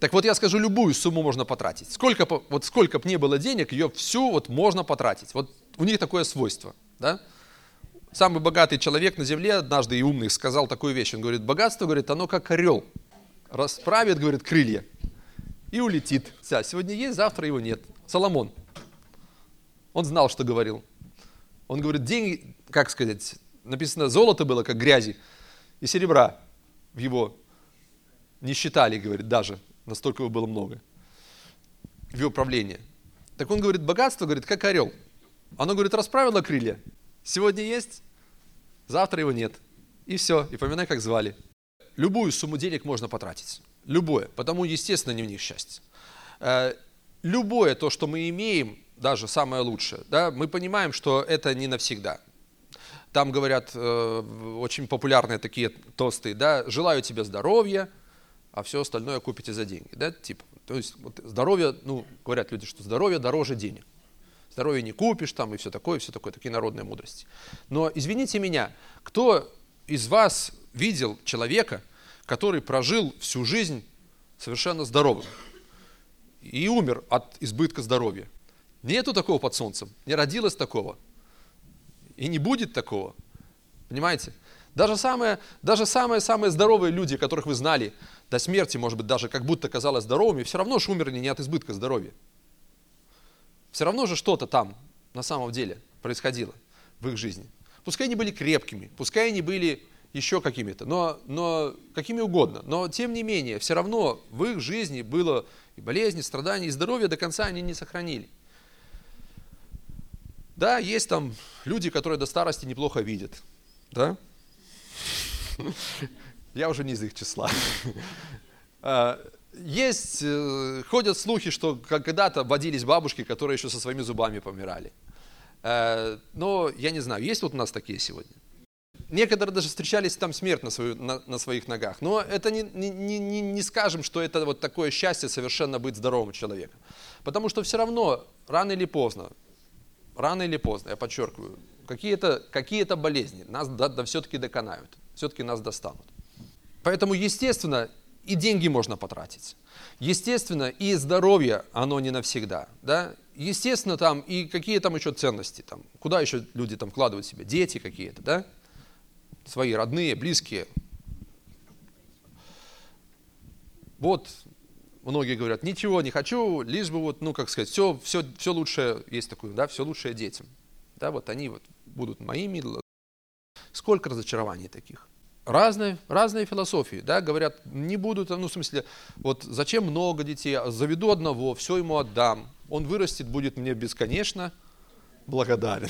Так вот я скажу, любую сумму можно потратить. Сколько, вот сколько бы ни было денег, ее всю вот можно потратить. Вот у них такое свойство. Да? Самый богатый человек на земле однажды и умный сказал такую вещь. Он говорит, богатство, говорит, оно как орел. Расправит, говорит, крылья и улетит. Вся, сегодня есть, завтра его нет. Соломон. Он знал, что говорил. Он говорит, деньги, как сказать, написано, золото было как грязи, и серебра в его не считали, говорит, даже. Настолько его было много в его правлении. Так он говорит, богатство, говорит, как орел. Оно, говорит, расправило крылья. Сегодня есть, завтра его нет. И все, и поминай, как звали. Любую сумму денег можно потратить. Любое. Потому, естественно, не в них счастье. Любое то, что мы имеем, даже самое лучшее, да, мы понимаем, что это не навсегда. Там говорят э, очень популярные такие тосты, да, желаю тебе здоровья, а все остальное купите за деньги, да, типа. То есть вот здоровье, ну, говорят люди, что здоровье дороже денег. Здоровье не купишь там и все такое, все такое, такие народные мудрости. Но извините меня, кто из вас видел человека, который прожил всю жизнь совершенно здоровым и умер от избытка здоровья? Нету такого под солнцем, не родилось такого и не будет такого, понимаете? Даже самые, даже самые-самые здоровые люди, которых вы знали до смерти, может быть, даже как будто казалось здоровыми, все равно же умерли не от избытка здоровья. Все равно же что-то там на самом деле происходило в их жизни. Пускай они были крепкими, пускай они были еще какими-то, но, но какими угодно. Но тем не менее, все равно в их жизни было и болезни, и страдания, и здоровье до конца они не сохранили. Да, есть там люди, которые до старости неплохо видят. Да? Я уже не из их числа. Есть, ходят слухи, что когда-то водились бабушки, которые еще со своими зубами помирали. Но я не знаю, есть вот у нас такие сегодня? Некоторые даже встречались там смерть на, свою, на, на своих ногах. Но это не, не, не, не скажем, что это вот такое счастье совершенно быть здоровым человеком. Потому что все равно, рано или поздно, рано или поздно, я подчеркиваю, какие-то, какие-то болезни нас да, да, все-таки доконают, все-таки нас достанут. Поэтому, естественно, и деньги можно потратить. Естественно, и здоровье, оно не навсегда. Да? Естественно, там и какие там еще ценности. Там, куда еще люди там вкладывают себя? Дети какие-то, да? Свои родные, близкие. Вот многие говорят, ничего не хочу, лишь бы вот, ну как сказать, все, все, все лучшее, есть такое, да, все лучшее детям. Да, вот они вот будут моими. Сколько разочарований таких? Разные, разные философии, да, говорят, не будут, ну, в смысле, вот зачем много детей, заведу одного, все ему отдам, он вырастет, будет мне бесконечно благодарен.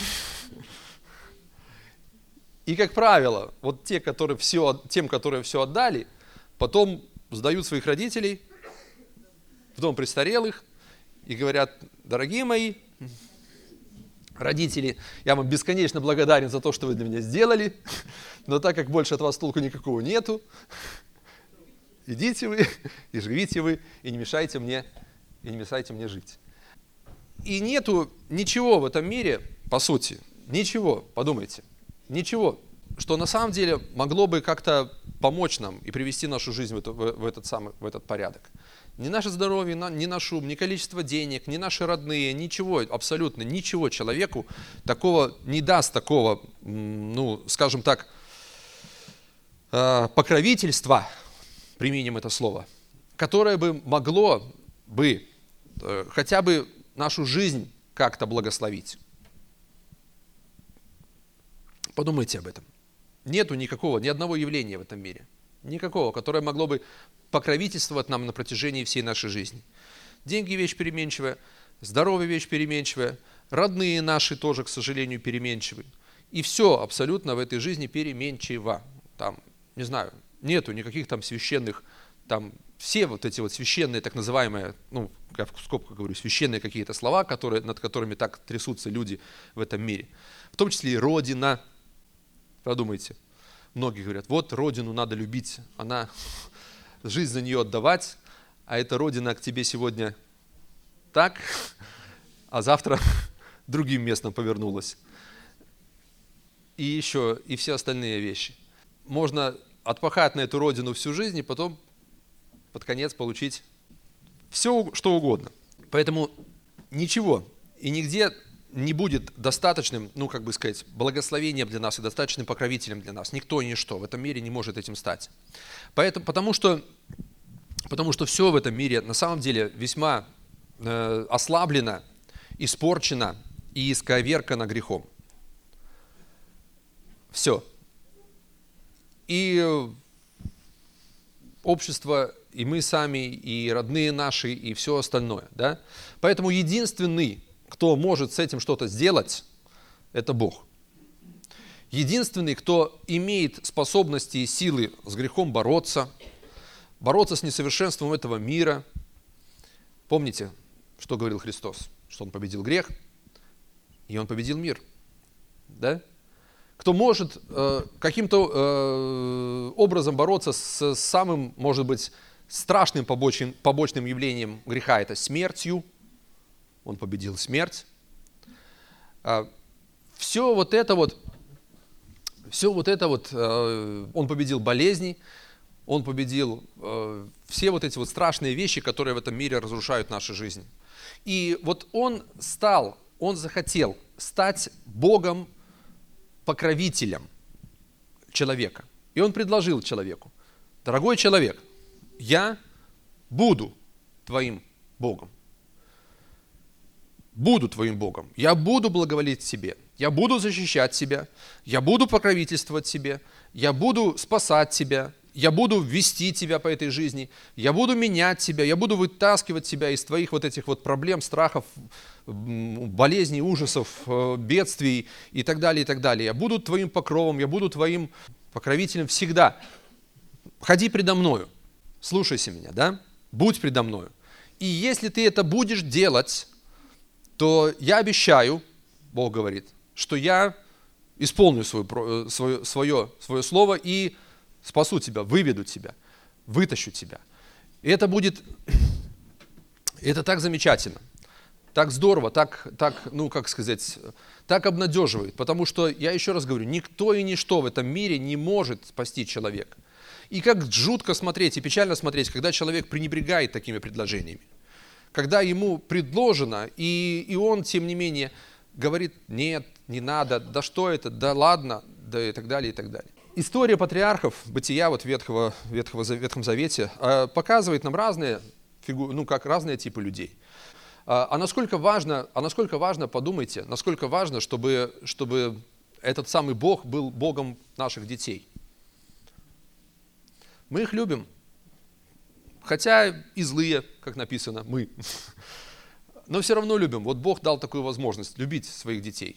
И, как правило, вот те, которые все, тем, которые все отдали, потом сдают своих родителей в дом престарелых и говорят, дорогие мои родители, я вам бесконечно благодарен за то, что вы для меня сделали, но так как больше от вас толку никакого нету, идите вы и живите вы, и не мешайте мне, и не мешайте мне жить. И нету ничего в этом мире, по сути, ничего, подумайте, ничего, что на самом деле могло бы как-то помочь нам и привести нашу жизнь в, это, в, этот, самый, в этот порядок. Ни наше здоровье, ни наш ум, ни количество денег, ни наши родные, ничего, абсолютно ничего человеку такого не даст, такого, ну, скажем так, покровительства, применим это слово, которое бы могло бы хотя бы нашу жизнь как-то благословить. Подумайте об этом. Нету никакого, ни одного явления в этом мире. Никакого, которое могло бы покровительствовать нам на протяжении всей нашей жизни. Деньги – вещь переменчивая, здоровье – вещь переменчивая, родные наши тоже, к сожалению, переменчивы. И все абсолютно в этой жизни переменчиво. Там, не знаю, нету никаких там священных, там все вот эти вот священные, так называемые, ну, я в скобках говорю, священные какие-то слова, которые, над которыми так трясутся люди в этом мире. В том числе и Родина. Подумайте. Многие говорят, вот Родину надо любить, она, жизнь за нее отдавать, а эта Родина к тебе сегодня так, а завтра другим местом повернулась. И еще, и все остальные вещи. Можно отпахать на эту Родину всю жизнь и потом под конец получить все, что угодно. Поэтому ничего и нигде не будет достаточным, ну, как бы сказать, благословением для нас и достаточным покровителем для нас. Никто и ничто в этом мире не может этим стать. Поэтому, потому что, потому что все в этом мире на самом деле весьма э, ослаблено, испорчено и исковеркано грехом. Все. И общество, и мы сами, и родные наши, и все остальное. Да? Поэтому единственный, кто может с этим что-то сделать, это Бог. Единственный, кто имеет способности и силы с грехом бороться, бороться с несовершенством этого мира. Помните, что говорил Христос? Что Он победил грех, и Он победил мир. Да? Кто может э, каким-то э, образом бороться с самым, может быть, страшным побочным, побочным явлением греха, это смертью. Он победил смерть. А, все вот это вот, все вот это вот, э, он победил болезни, он победил э, все вот эти вот страшные вещи, которые в этом мире разрушают нашу жизнь. И вот он стал, он захотел стать Богом, покровителем человека. И он предложил человеку: дорогой человек, я буду твоим Богом. Буду твоим Богом. Я буду благоволить тебе. Я буду защищать тебя. Я буду покровительствовать тебе. Я буду спасать тебя. Я буду вести тебя по этой жизни. Я буду менять тебя. Я буду вытаскивать тебя из твоих вот этих вот проблем, страхов, болезней, ужасов, бедствий и так далее, и так далее. Я буду твоим покровом. Я буду твоим покровителем всегда. Ходи предо мною. Слушайся меня, да? Будь предо мною. И если ты это будешь делать, то я обещаю, Бог говорит, что я исполню свое, свое, свое, свое слово и спасу тебя, выведу тебя, вытащу тебя. И это будет, это так замечательно, так здорово, так, так, ну как сказать, так обнадеживает, потому что, я еще раз говорю, никто и ничто в этом мире не может спасти человека. И как жутко смотреть и печально смотреть, когда человек пренебрегает такими предложениями. Когда ему предложено, и, и он, тем не менее, говорит: нет, не надо, да что это, да ладно, да и так далее, и так далее. История патриархов, бытия вот Ветхого, Ветхого, Ветхом Завете показывает нам разные, фигу, ну, как разные типы людей. А насколько важно, а насколько важно, подумайте, насколько важно, чтобы, чтобы этот самый Бог был Богом наших детей. Мы их любим. Хотя и злые, как написано, мы. Но все равно любим. Вот Бог дал такую возможность любить своих детей.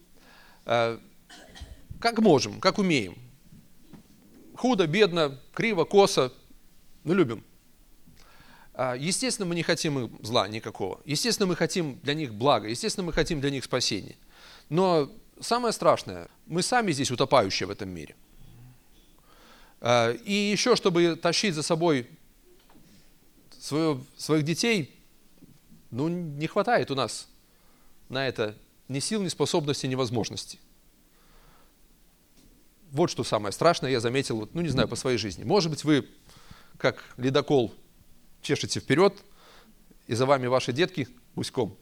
Как можем, как умеем. Худо, бедно, криво, косо, но любим. Естественно, мы не хотим им зла никакого. Естественно, мы хотим для них блага. Естественно, мы хотим для них спасения. Но самое страшное, мы сами здесь утопающие в этом мире. И еще, чтобы тащить за собой свое, своих детей, ну, не хватает у нас на это ни сил, ни способностей, ни возможностей. Вот что самое страшное, я заметил, ну, не знаю, по своей жизни. Может быть, вы, как ледокол, чешете вперед, и за вами ваши детки гуськом.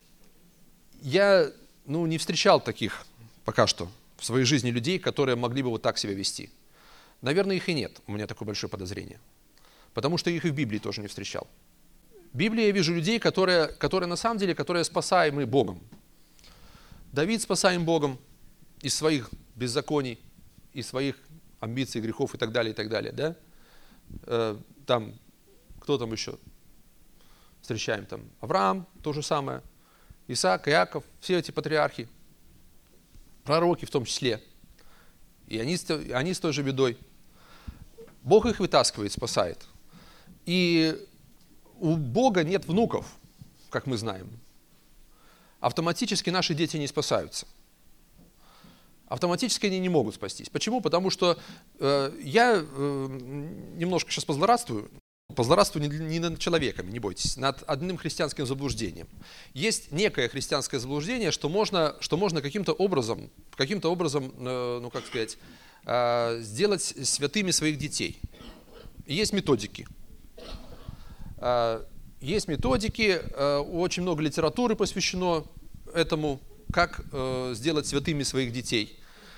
Я, ну, не встречал таких пока что в своей жизни людей, которые могли бы вот так себя вести. Наверное, их и нет, у меня такое большое подозрение. Потому что их и в Библии тоже не встречал. В Библии я вижу людей, которые, которые на самом деле, которые спасаемы Богом. Давид спасаем Богом из своих беззаконий, из своих амбиций, грехов и так далее, и так далее. Да? Э, там, кто там еще? Встречаем там Авраам, то же самое, Исаак, Иаков, все эти патриархи, пророки в том числе. И они, они с той же бедой. Бог их вытаскивает, спасает. И у Бога нет внуков, как мы знаем. Автоматически наши дети не спасаются. Автоматически они не могут спастись. Почему? Потому что э, я э, немножко сейчас позлорадствую. Позлорадствую не, не над человеком, не бойтесь, над одним христианским заблуждением. Есть некое христианское заблуждение, что можно, что можно каким-то образом, каким-то образом, э, ну как сказать, э, сделать святыми своих детей. И есть методики. Э, Есть методики, очень много литературы посвящено этому, как сделать святыми своих детей.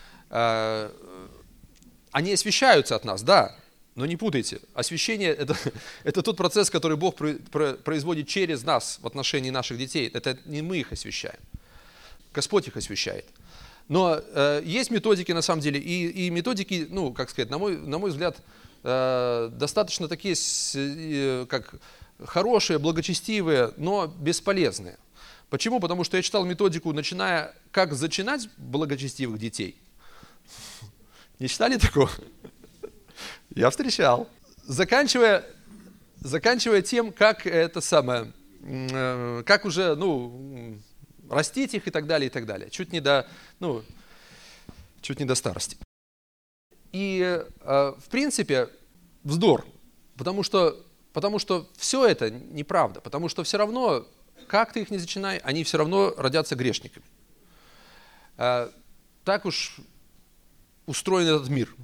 Они освящаются от нас, да, но не путайте. Освящение это, – это тот процесс, который Бог производит через нас в отношении наших детей. Это не мы их освящаем. Господь их освящает. Но э, есть методики, на самом деле, и, и методики, ну, как сказать, на мой, на мой взгляд, э, достаточно такие, э, как хорошие, благочестивые, но бесполезные. Почему? Потому что я читал методику, начиная, как зачинать благочестивых детей. Не читали такого? Я встречал. Заканчивая, заканчивая тем, как это самое, э, как уже, ну, растить их и так далее, и так далее. Чуть не до, ну, чуть не до старости. И, э, в принципе, вздор. Потому что, потому что все это неправда. Потому что все равно, как ты их не зачинай, они все равно родятся грешниками. Э, так уж устроен этот мир.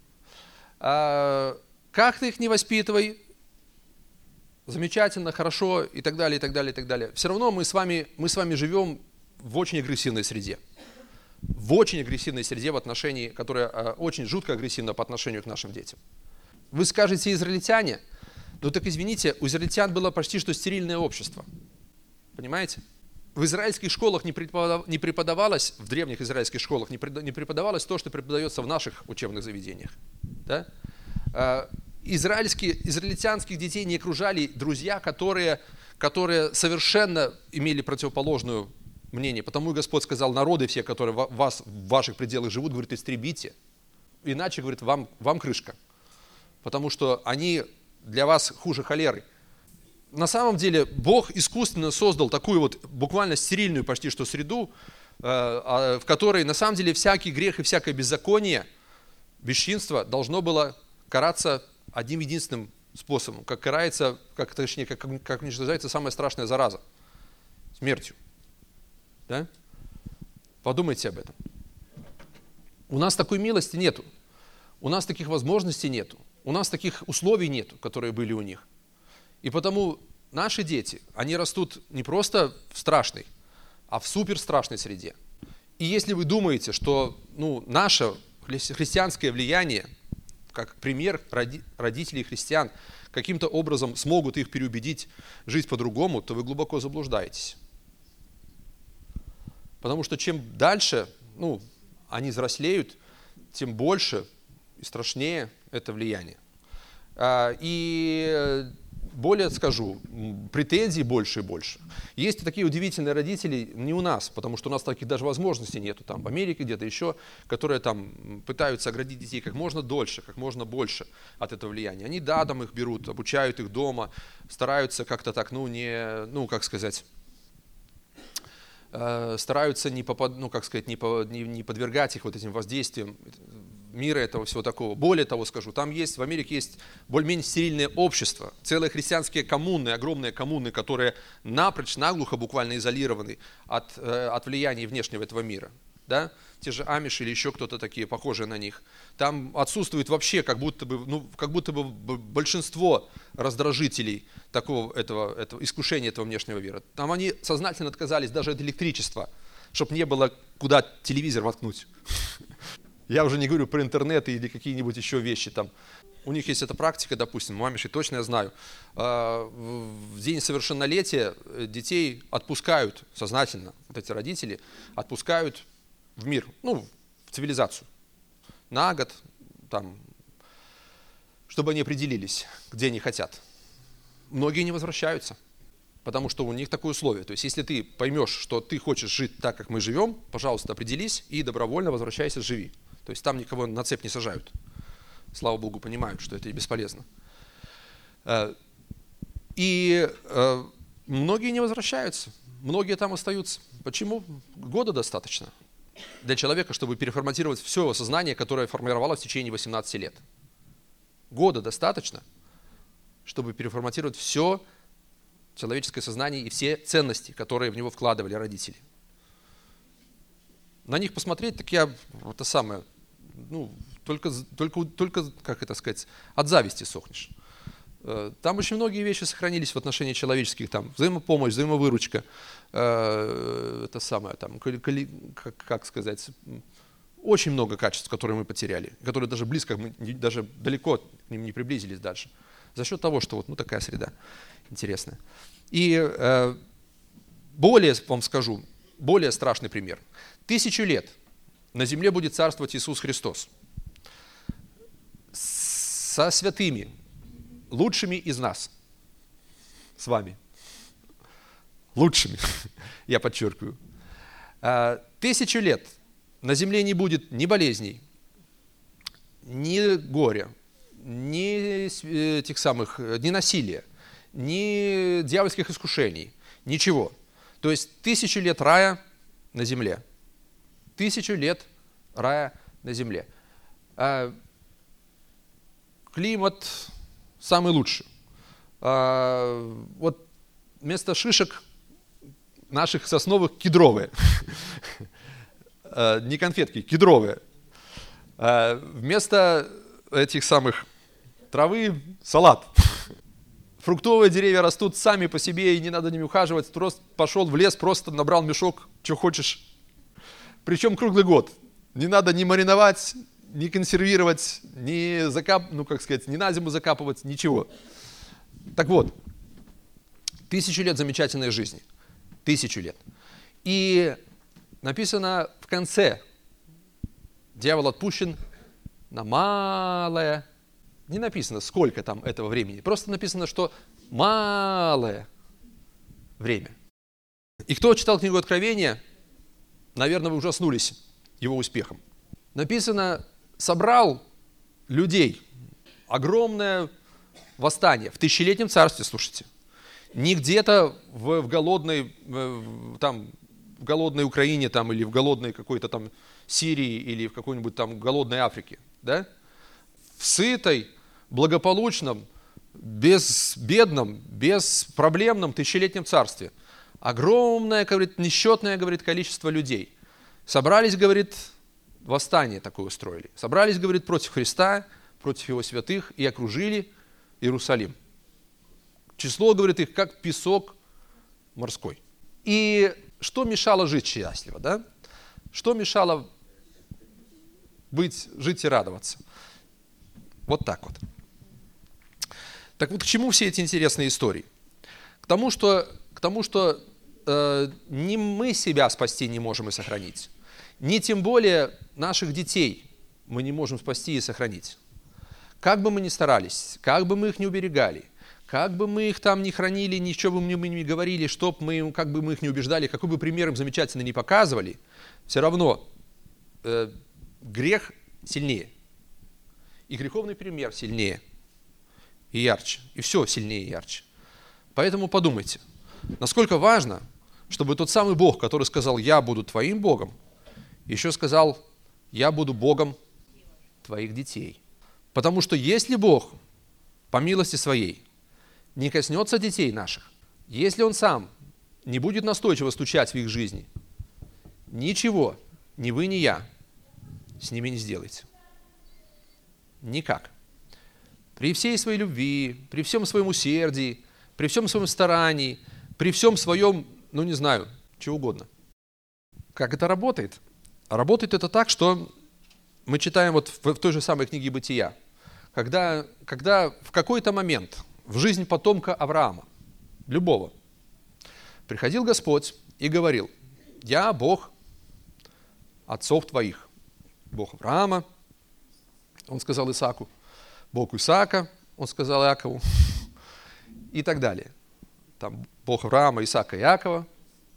Э, как ты их не воспитывай, замечательно, хорошо и так далее, и так далее, и так далее. Все равно мы с вами, мы с вами живем в очень агрессивной среде. В очень агрессивной среде в отношении, которая э, очень жутко агрессивна по отношению к нашим детям. Вы скажете, израильтяне, ну так извините, у израильтян было почти что стерильное общество. Понимаете? В израильских школах не преподавалось, в древних израильских школах не преподавалось то, что преподается в наших учебных заведениях. Да? Э, Израильские, израильтянских детей не окружали друзья, которые, которые совершенно имели противоположное мнение. Потому и Господь сказал, народы все, которые в, вас, в ваших пределах живут, говорит, истребите. Иначе, говорит, вам, вам крышка. Потому что они для вас хуже холеры. На самом деле Бог искусственно создал такую вот буквально стерильную почти что среду, в которой на самом деле всякий грех и всякое беззаконие, бесчинство должно было караться одним единственным способом, как карается, как, точнее, как, как уничтожается самая страшная зараза – смертью. Да? Подумайте об этом. У нас такой милости нету, у нас таких возможностей нету, у нас таких условий нету, которые были у них. И потому наши дети, они растут не просто в страшной, а в суперстрашной среде. И если вы думаете, что ну, наше христианское влияние, как пример родителей христиан, каким-то образом смогут их переубедить жить по-другому, то вы глубоко заблуждаетесь. Потому что чем дальше ну, они взрослеют, тем больше и страшнее это влияние. И более скажу, претензий больше и больше. Есть такие удивительные родители, не у нас, потому что у нас таких даже возможностей нету, там в Америке где-то еще, которые там пытаются оградить детей как можно дольше, как можно больше от этого влияния. Они, да, там их берут, обучают их дома, стараются как-то так, ну, не, ну, как сказать, э, стараются не, попад, ну, как сказать, не, по, не, не подвергать их вот этим воздействиям мира этого всего такого. Более того скажу, там есть, в Америке есть более-менее стерильное общество, целые христианские коммуны, огромные коммуны, которые напрочь, наглухо буквально изолированы от, э, от влияния внешнего этого мира. Да? Те же амиши или еще кто-то такие, похожие на них. Там отсутствует вообще как будто бы, ну, как будто бы большинство раздражителей такого, этого, этого искушения этого внешнего мира. Там они сознательно отказались даже от электричества, чтобы не было куда телевизор воткнуть. Я уже не говорю про интернет или какие-нибудь еще вещи там. У них есть эта практика, допустим, у амишей, точно я знаю. В день совершеннолетия детей отпускают сознательно, вот эти родители отпускают в мир, ну, в цивилизацию. На год, там, чтобы они определились, где они хотят. Многие не возвращаются, потому что у них такое условие. То есть, если ты поймешь, что ты хочешь жить так, как мы живем, пожалуйста, определись и добровольно возвращайся, живи. То есть там никого на цепь не сажают. Слава Богу, понимают, что это и бесполезно. И многие не возвращаются, многие там остаются. Почему? Года достаточно для человека, чтобы переформатировать все его сознание, которое формировалось в течение восемнадцати лет. Года достаточно, чтобы переформатировать все человеческое сознание и все ценности, которые в него вкладывали родители. На них посмотреть, так я, это самое, ну, только, только, только, как это сказать, от зависти сохнешь. Там очень многие вещи сохранились в отношении человеческих, там взаимопомощь, взаимовыручка, это самое, там, как, как сказать, очень много качеств, которые мы потеряли, которые даже близко, мы даже далеко к ним не приблизились дальше, за счет того, что вот ну, такая среда интересная. И э, более, вам скажу, более страшный пример. Тысячу лет на земле будет царствовать Иисус Христос со святыми, лучшими из нас, с вами, лучшими, я подчеркиваю. Тысячу лет на земле не будет ни болезней, ни горя, ни этих самых, ни насилия, ни дьявольских искушений, ничего. То есть тысячу лет рая на земле, тысячу лет рая на земле. Климат самый лучший. Вот вместо шишек наших сосновых кедровые. Не конфетки, кедровые. Вместо этих самых травы салат. Фруктовые деревья растут сами по себе, и не надо ними ухаживать. Просто пошел в лес, просто набрал мешок, что хочешь. Причем круглый год. Не надо ни мариновать, ни консервировать, ни закап, ну как сказать, ни на зиму закапывать, ничего. Так вот, тысячу лет замечательной жизни. Тысячу лет. И написано в конце: дьявол отпущен на малое. Не написано, сколько там этого времени. Просто написано, что малое время. И кто читал книгу Откровения, наверное, вы ужаснулись его успехом. Написано: собрал людей огромное восстание в тысячелетнем царстве, слушайте. Не где-то в, в голодной, в, там, в голодной Украине там, или в голодной какой-то там Сирии или в какой-нибудь там голодной Африке, да? В сытой, благополучном, безбедном, беспроблемном тысячелетнем царстве. Огромное, говорит, несчетное, говорит, количество людей. Собрались, говорит, восстание такое устроили. Собрались, говорит, против Христа, против его святых и окружили Иерусалим. Число, говорит, их как песок морской. И что мешало жить счастливо, да? Что мешало быть, жить и радоваться? Вот так вот. Так вот, к чему все эти интересные истории? К тому, что, к тому, что э, не мы себя спасти не можем и сохранить, ни тем более наших детей мы не можем спасти и сохранить. Как бы мы ни старались, как бы мы их не уберегали, как бы мы их там не хранили, ничего бы мы не говорили, чтоб мы, как бы мы их не убеждали, какой бы пример им замечательно не показывали, все равно э, грех сильнее. И греховный пример сильнее и ярче. И все сильнее и ярче. Поэтому подумайте, насколько важно, чтобы тот самый Бог, который сказал: «Я буду твоим Богом», еще сказал: «Я буду Богом твоих детей». Потому что если Бог по милости своей не коснется детей наших, если Он сам не будет настойчиво стучать в их жизни, ничего ни вы, ни я с ними не сделаете. Никак. При всей своей любви, при всем своем усердии, при всем своем старании, при всем своем, ну не знаю, чего угодно. Как это работает? Работает это так, что мы читаем вот в той же самой книге Бытия, когда, когда в какой-то момент в жизнь потомка Авраама, любого, приходил Господь и говорил: «Я Бог отцов твоих». Бог Авраама, Он сказал Исааку, Бог Исаака, Он сказал Иакову, и так далее. Там Бог Авраама, Исаака и Иакова,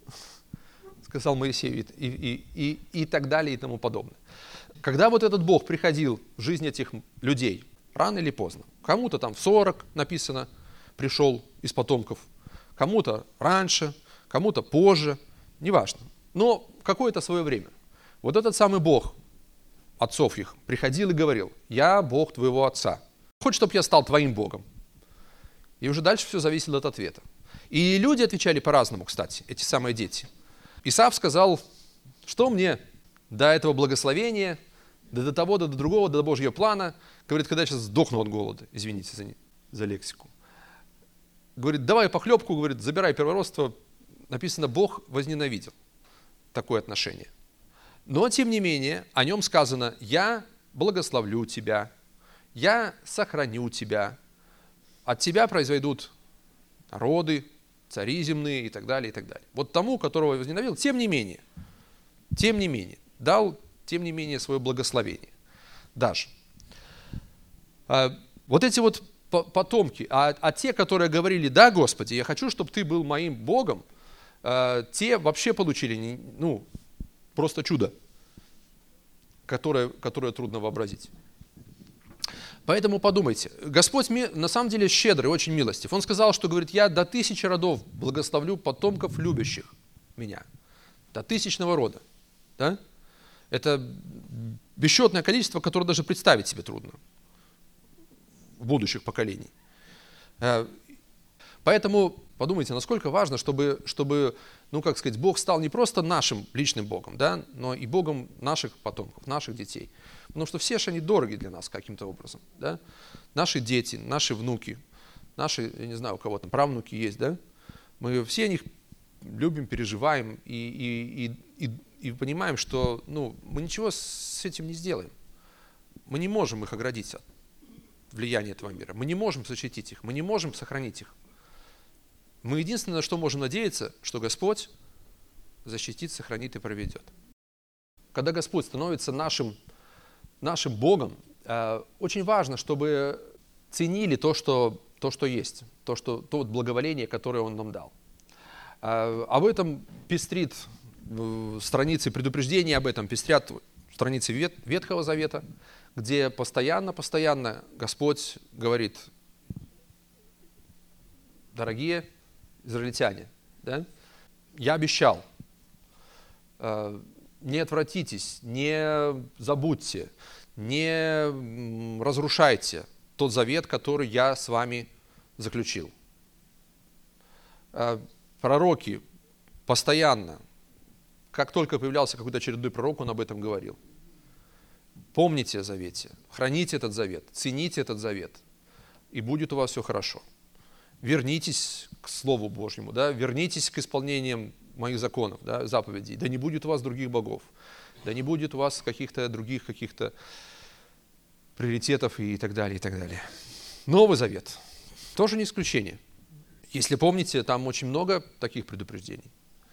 сказал Моисею, и, и, и, и так далее, и тому подобное. Когда вот этот Бог приходил в жизнь этих людей, рано или поздно, кому-то там в сорок написано, пришел из потомков, кому-то раньше, кому-то позже, неважно, но в какое-то свое время. Вот этот самый Бог отцов их приходил и говорил: «Я Бог твоего отца. Хочешь, чтобы я стал твоим Богом?» И уже дальше все зависело от ответа. И люди отвечали по-разному, кстати, эти самые дети. Исав сказал: «Что мне до этого благословения, да до того, да до другого, до Божьего плана?» Говорит: «Когда я сейчас сдохну от голода». Извините за, за лексику. говорит, давай похлебку, говорит, забирай первородство. Написано, Бог возненавидел такое отношение. Но, тем не менее, о нем сказано, я благословлю тебя, я сохраню тебя, от тебя произойдут народы, цари земные и так далее, и так далее. Вот тому, которого я возненавидел, тем не менее, тем не менее, дал, тем не менее, свое благословение. Даже. А, вот эти вот потомки, а, а те, которые говорили, да, Господи, я хочу, чтобы ты был моим Богом, а, те вообще получили, ну, просто чудо, которое, которое трудно вообразить. Поэтому подумайте, Господь на самом деле щедрый, очень милостив. Он сказал, что, говорит, я до тысячи родов благословлю потомков любящих меня. До тысячного рода. Да? Это бесчетное количество, которое даже представить себе трудно в будущих поколений. Поэтому подумайте, насколько важно, чтобы, чтобы, ну, как сказать, Бог стал не просто нашим личным Богом, да, но и Богом наших потомков, наших детей. Потому что все же они дороги для нас каким-то образом. Да? Наши дети, наши внуки, наши, я не знаю, у кого там правнуки есть, да? Мы все о них любим, переживаем и, и, и, и, и понимаем, что ну, мы ничего с этим не сделаем. Мы не можем их оградить от влияния этого мира. Мы не можем защитить их, мы не можем сохранить их. Мы единственное, на что можем надеяться, что Господь защитит, сохранит и проведет. Когда Господь становится нашим, нашим Богом, э, очень важно, чтобы ценили то, что, то, что есть, то, что, то вот благоволение, которое Он нам дал. Э, об этом пестрит э, страницы предупреждения, об этом пестрят страницы Вет, Ветхого Завета, где постоянно-постоянно Господь говорит, дорогие израильтяне, да, я обещал, э, не отвратитесь, не забудьте, не разрушайте тот завет, который я с вами заключил. Э, пророки постоянно, как только появлялся какой-то очередной пророк, он об этом говорил. Помните о завете, храните этот завет, цените этот завет, и будет у вас все хорошо. Вернитесь к Слову Божьему, да? Вернитесь к исполнениям моих законов, да, заповедей. Да не будет у вас других богов, да не будет у вас каких-то других каких-то приоритетов и так далее, и так далее. Новый Завет тоже не исключение. Если помните, там очень много таких предупреждений.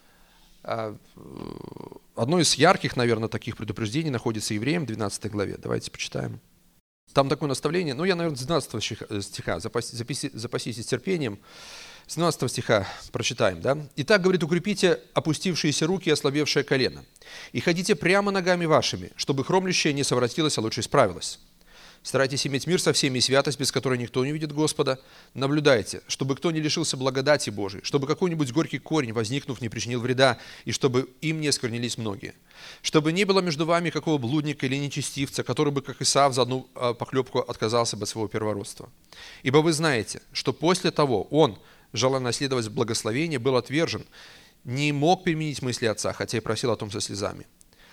Одно из ярких, наверное, таких предупреждений находится в Евреям, двенадцатой главе. Давайте почитаем. Там такое наставление, ну я, наверное, с двенадцатого стиха, запаситесь, запаситесь терпением, с двенадцатого стиха прочитаем. Да? «Итак, говорит, укрепите опустившиеся руки и ослабевшее колено, и ходите прямо ногами вашими, чтобы хромлящее не совратилось, а лучше исправилось. Старайтесь иметь мир со всеми и святость, без которой никто не видит Господа. Наблюдайте, чтобы кто не лишился благодати Божией, чтобы какой-нибудь горький корень, возникнув, не причинил вреда, и чтобы им не осквернились многие. Чтобы не было между вами какого блудника или нечестивца, который бы, как Исав, за одну похлебку отказался бы от своего первородства. Ибо вы знаете, что после того он, желая наследовать благословение, был отвержен, не мог применить мысли отца, хотя и просил о том со слезами.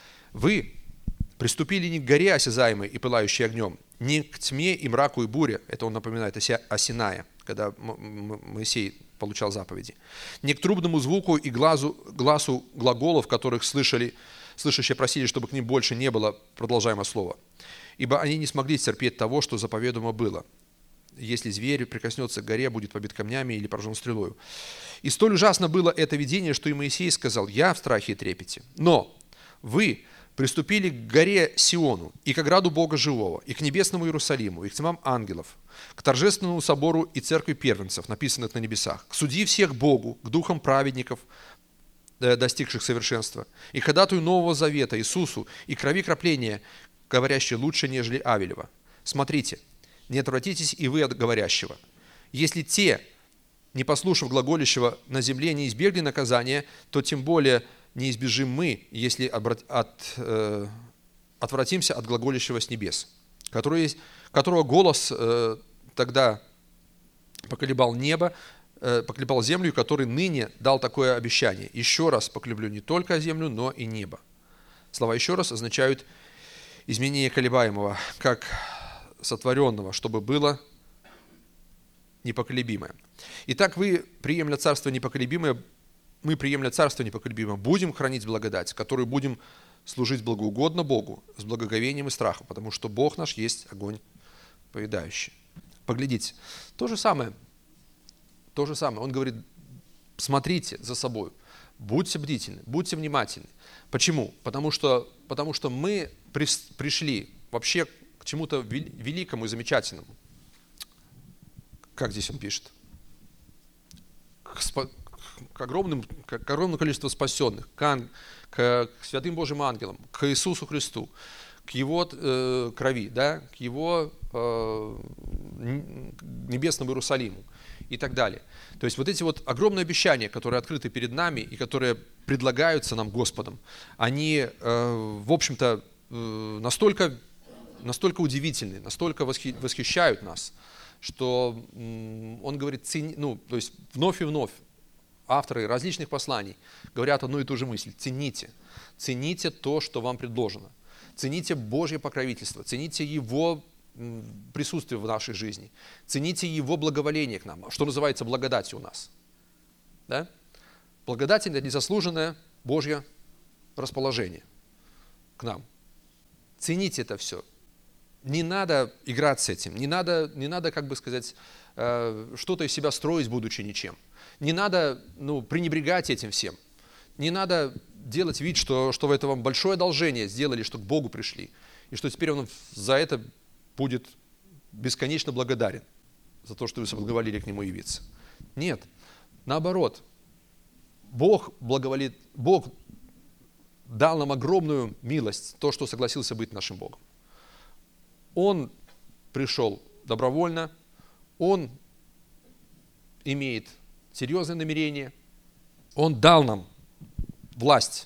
Вы приступили не к горе осязаемой и пылающей огнем, не к тьме и мраку и буре, это он напоминает о Синае, когда Моисей получал заповеди, не к трубному звуку и глазу, глазу глаголов, которых слышали, слышащие просили, чтобы к ним больше не было продолжаемого слова. Ибо они не смогли терпеть того, что заповедуемо было. Если зверь прикоснется к горе, будет побит камнями или поражен стрелою. И столь ужасно было это видение, что и Моисей сказал, я в страхе и трепете. Но вы приступили к горе Сиону, и к ограду Бога Живого, и к небесному Иерусалиму, и к тьмам ангелов, к торжественному собору и церкви первенцев, написанных на небесах, к судьи всех Богу, к духам праведников, достигших совершенства, и к ходатую Нового Завета, Иисусу, и крови кропления, говорящей лучше, нежели Авелева. Смотрите, не отвратитесь и вы от говорящего. Если те, не послушав глаголящего на земле, не избегли наказания, то тем более не избежим мы, если от, от, э, отвратимся от глаголящего с небес, который, которого голос э, тогда поколебал небо, э, поколебал землю, который ныне дал такое обещание. Еще раз поколеблю не только землю, но и небо. Слова «еще раз» означают изменение колебаемого, как сотворенного, чтобы было непоколебимое. Итак, вы, приемля царство непоколебимое, мы, приемля царство непоколебимое, будем хранить благодать, которую будем служить благоугодно Богу с благоговением и страхом, потому что Бог наш есть огонь поедающий. Поглядите, то же самое, то же самое. Он говорит, смотрите за собой, будьте бдительны, будьте внимательны. Почему? Потому что, потому что мы пришли вообще к чему-то великому и замечательному. Как здесь он пишет? К, спа- к, огромным, к огромному количеству спасенных, к, к, к святым Божьим ангелам, к Иисусу Христу, к Его э, крови, да, к Его э, небесному Иерусалиму и так далее. То есть вот эти вот огромные обещания, которые открыты перед нами и которые предлагаются нам Господом, они, э, в общем-то, э, настолько, настолько удивительны, настолько восхи, восхищают нас, что м, он говорит, цени, ну, то есть вновь и вновь авторы различных посланий говорят одну и ту же мысль. Цените, цените то, что вам предложено. Цените Божье покровительство, цените Его присутствие в нашей жизни, цените Его благоволение к нам, что называется благодатью у нас. Да? Благодать – это незаслуженное Божье расположение к нам. Цените это все. Не надо играть с этим, не надо, не надо как бы сказать, э, что-то из себя строить, будучи ничем. Не надо ну, пренебрегать этим всем. Не надо делать вид, что, что вы это вам большое одолжение сделали, что к Богу пришли, и что теперь Он за это будет бесконечно благодарен, за то, что вы соблаговолили к Нему явиться. Нет, наоборот. Бог благоволит, Бог дал нам огромную милость, то, что согласился быть нашим Богом. Он пришел добровольно, Он имеет серьезные намерения, Он дал нам власть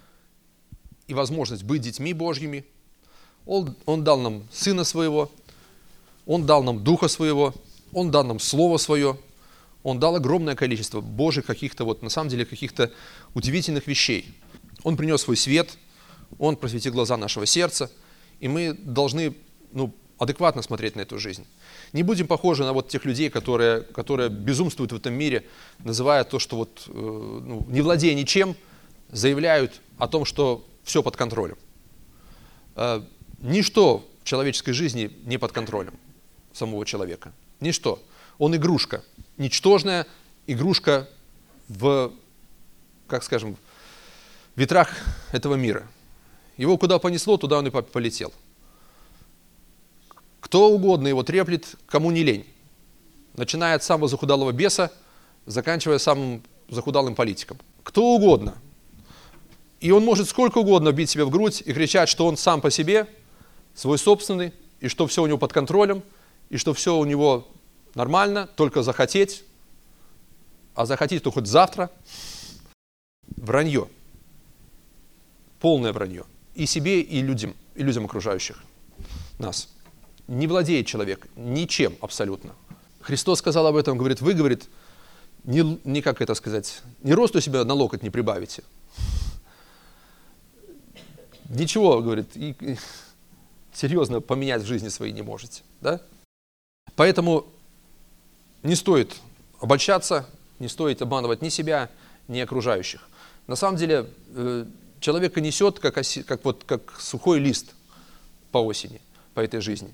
и возможность быть детьми Божьими, Он, Он дал нам Сына Своего, Он дал нам Духа Своего, Он дал нам Слово Свое, Он дал огромное количество Божьих каких-то, вот на самом деле, каких-то удивительных вещей. Он принес свой свет, Он просветил глаза нашего сердца, и мы должны ну, адекватно смотреть на эту жизнь. Не будем похожи на вот тех людей, которые, которые безумствуют в этом мире, называя то, что вот, э, ну, не владея ничем, заявляют о том, что все под контролем. Э, ничто в человеческой жизни не под контролем самого человека. Ничто. Он игрушка. Ничтожная игрушка в, как скажем, ветрах этого мира. Его куда понесло, туда он и полетел. Кто угодно его треплет, кому не лень. Начиная от самого захудалого беса, заканчивая самым захудалым политиком. Кто угодно. И он может сколько угодно бить себя в грудь и кричать, что он сам по себе, свой собственный, и что все у него под контролем, и что все у него нормально, только захотеть, а захотеть то хоть завтра. Вранье. Полное вранье. И себе, и людям, и людям окружающих нас. Не владеет человек ничем абсолютно. Христос сказал об этом, говорит, вы, говорит, не, не как это сказать, ни росту себя на локоть не прибавите. Ничего, говорит, и, и, серьезно поменять в жизни своей не можете. Да? Поэтому не стоит обольщаться, не стоит обманывать ни себя, ни окружающих. На самом деле человека несет, как, оси, как, вот, как сухой лист по осени, по этой жизни.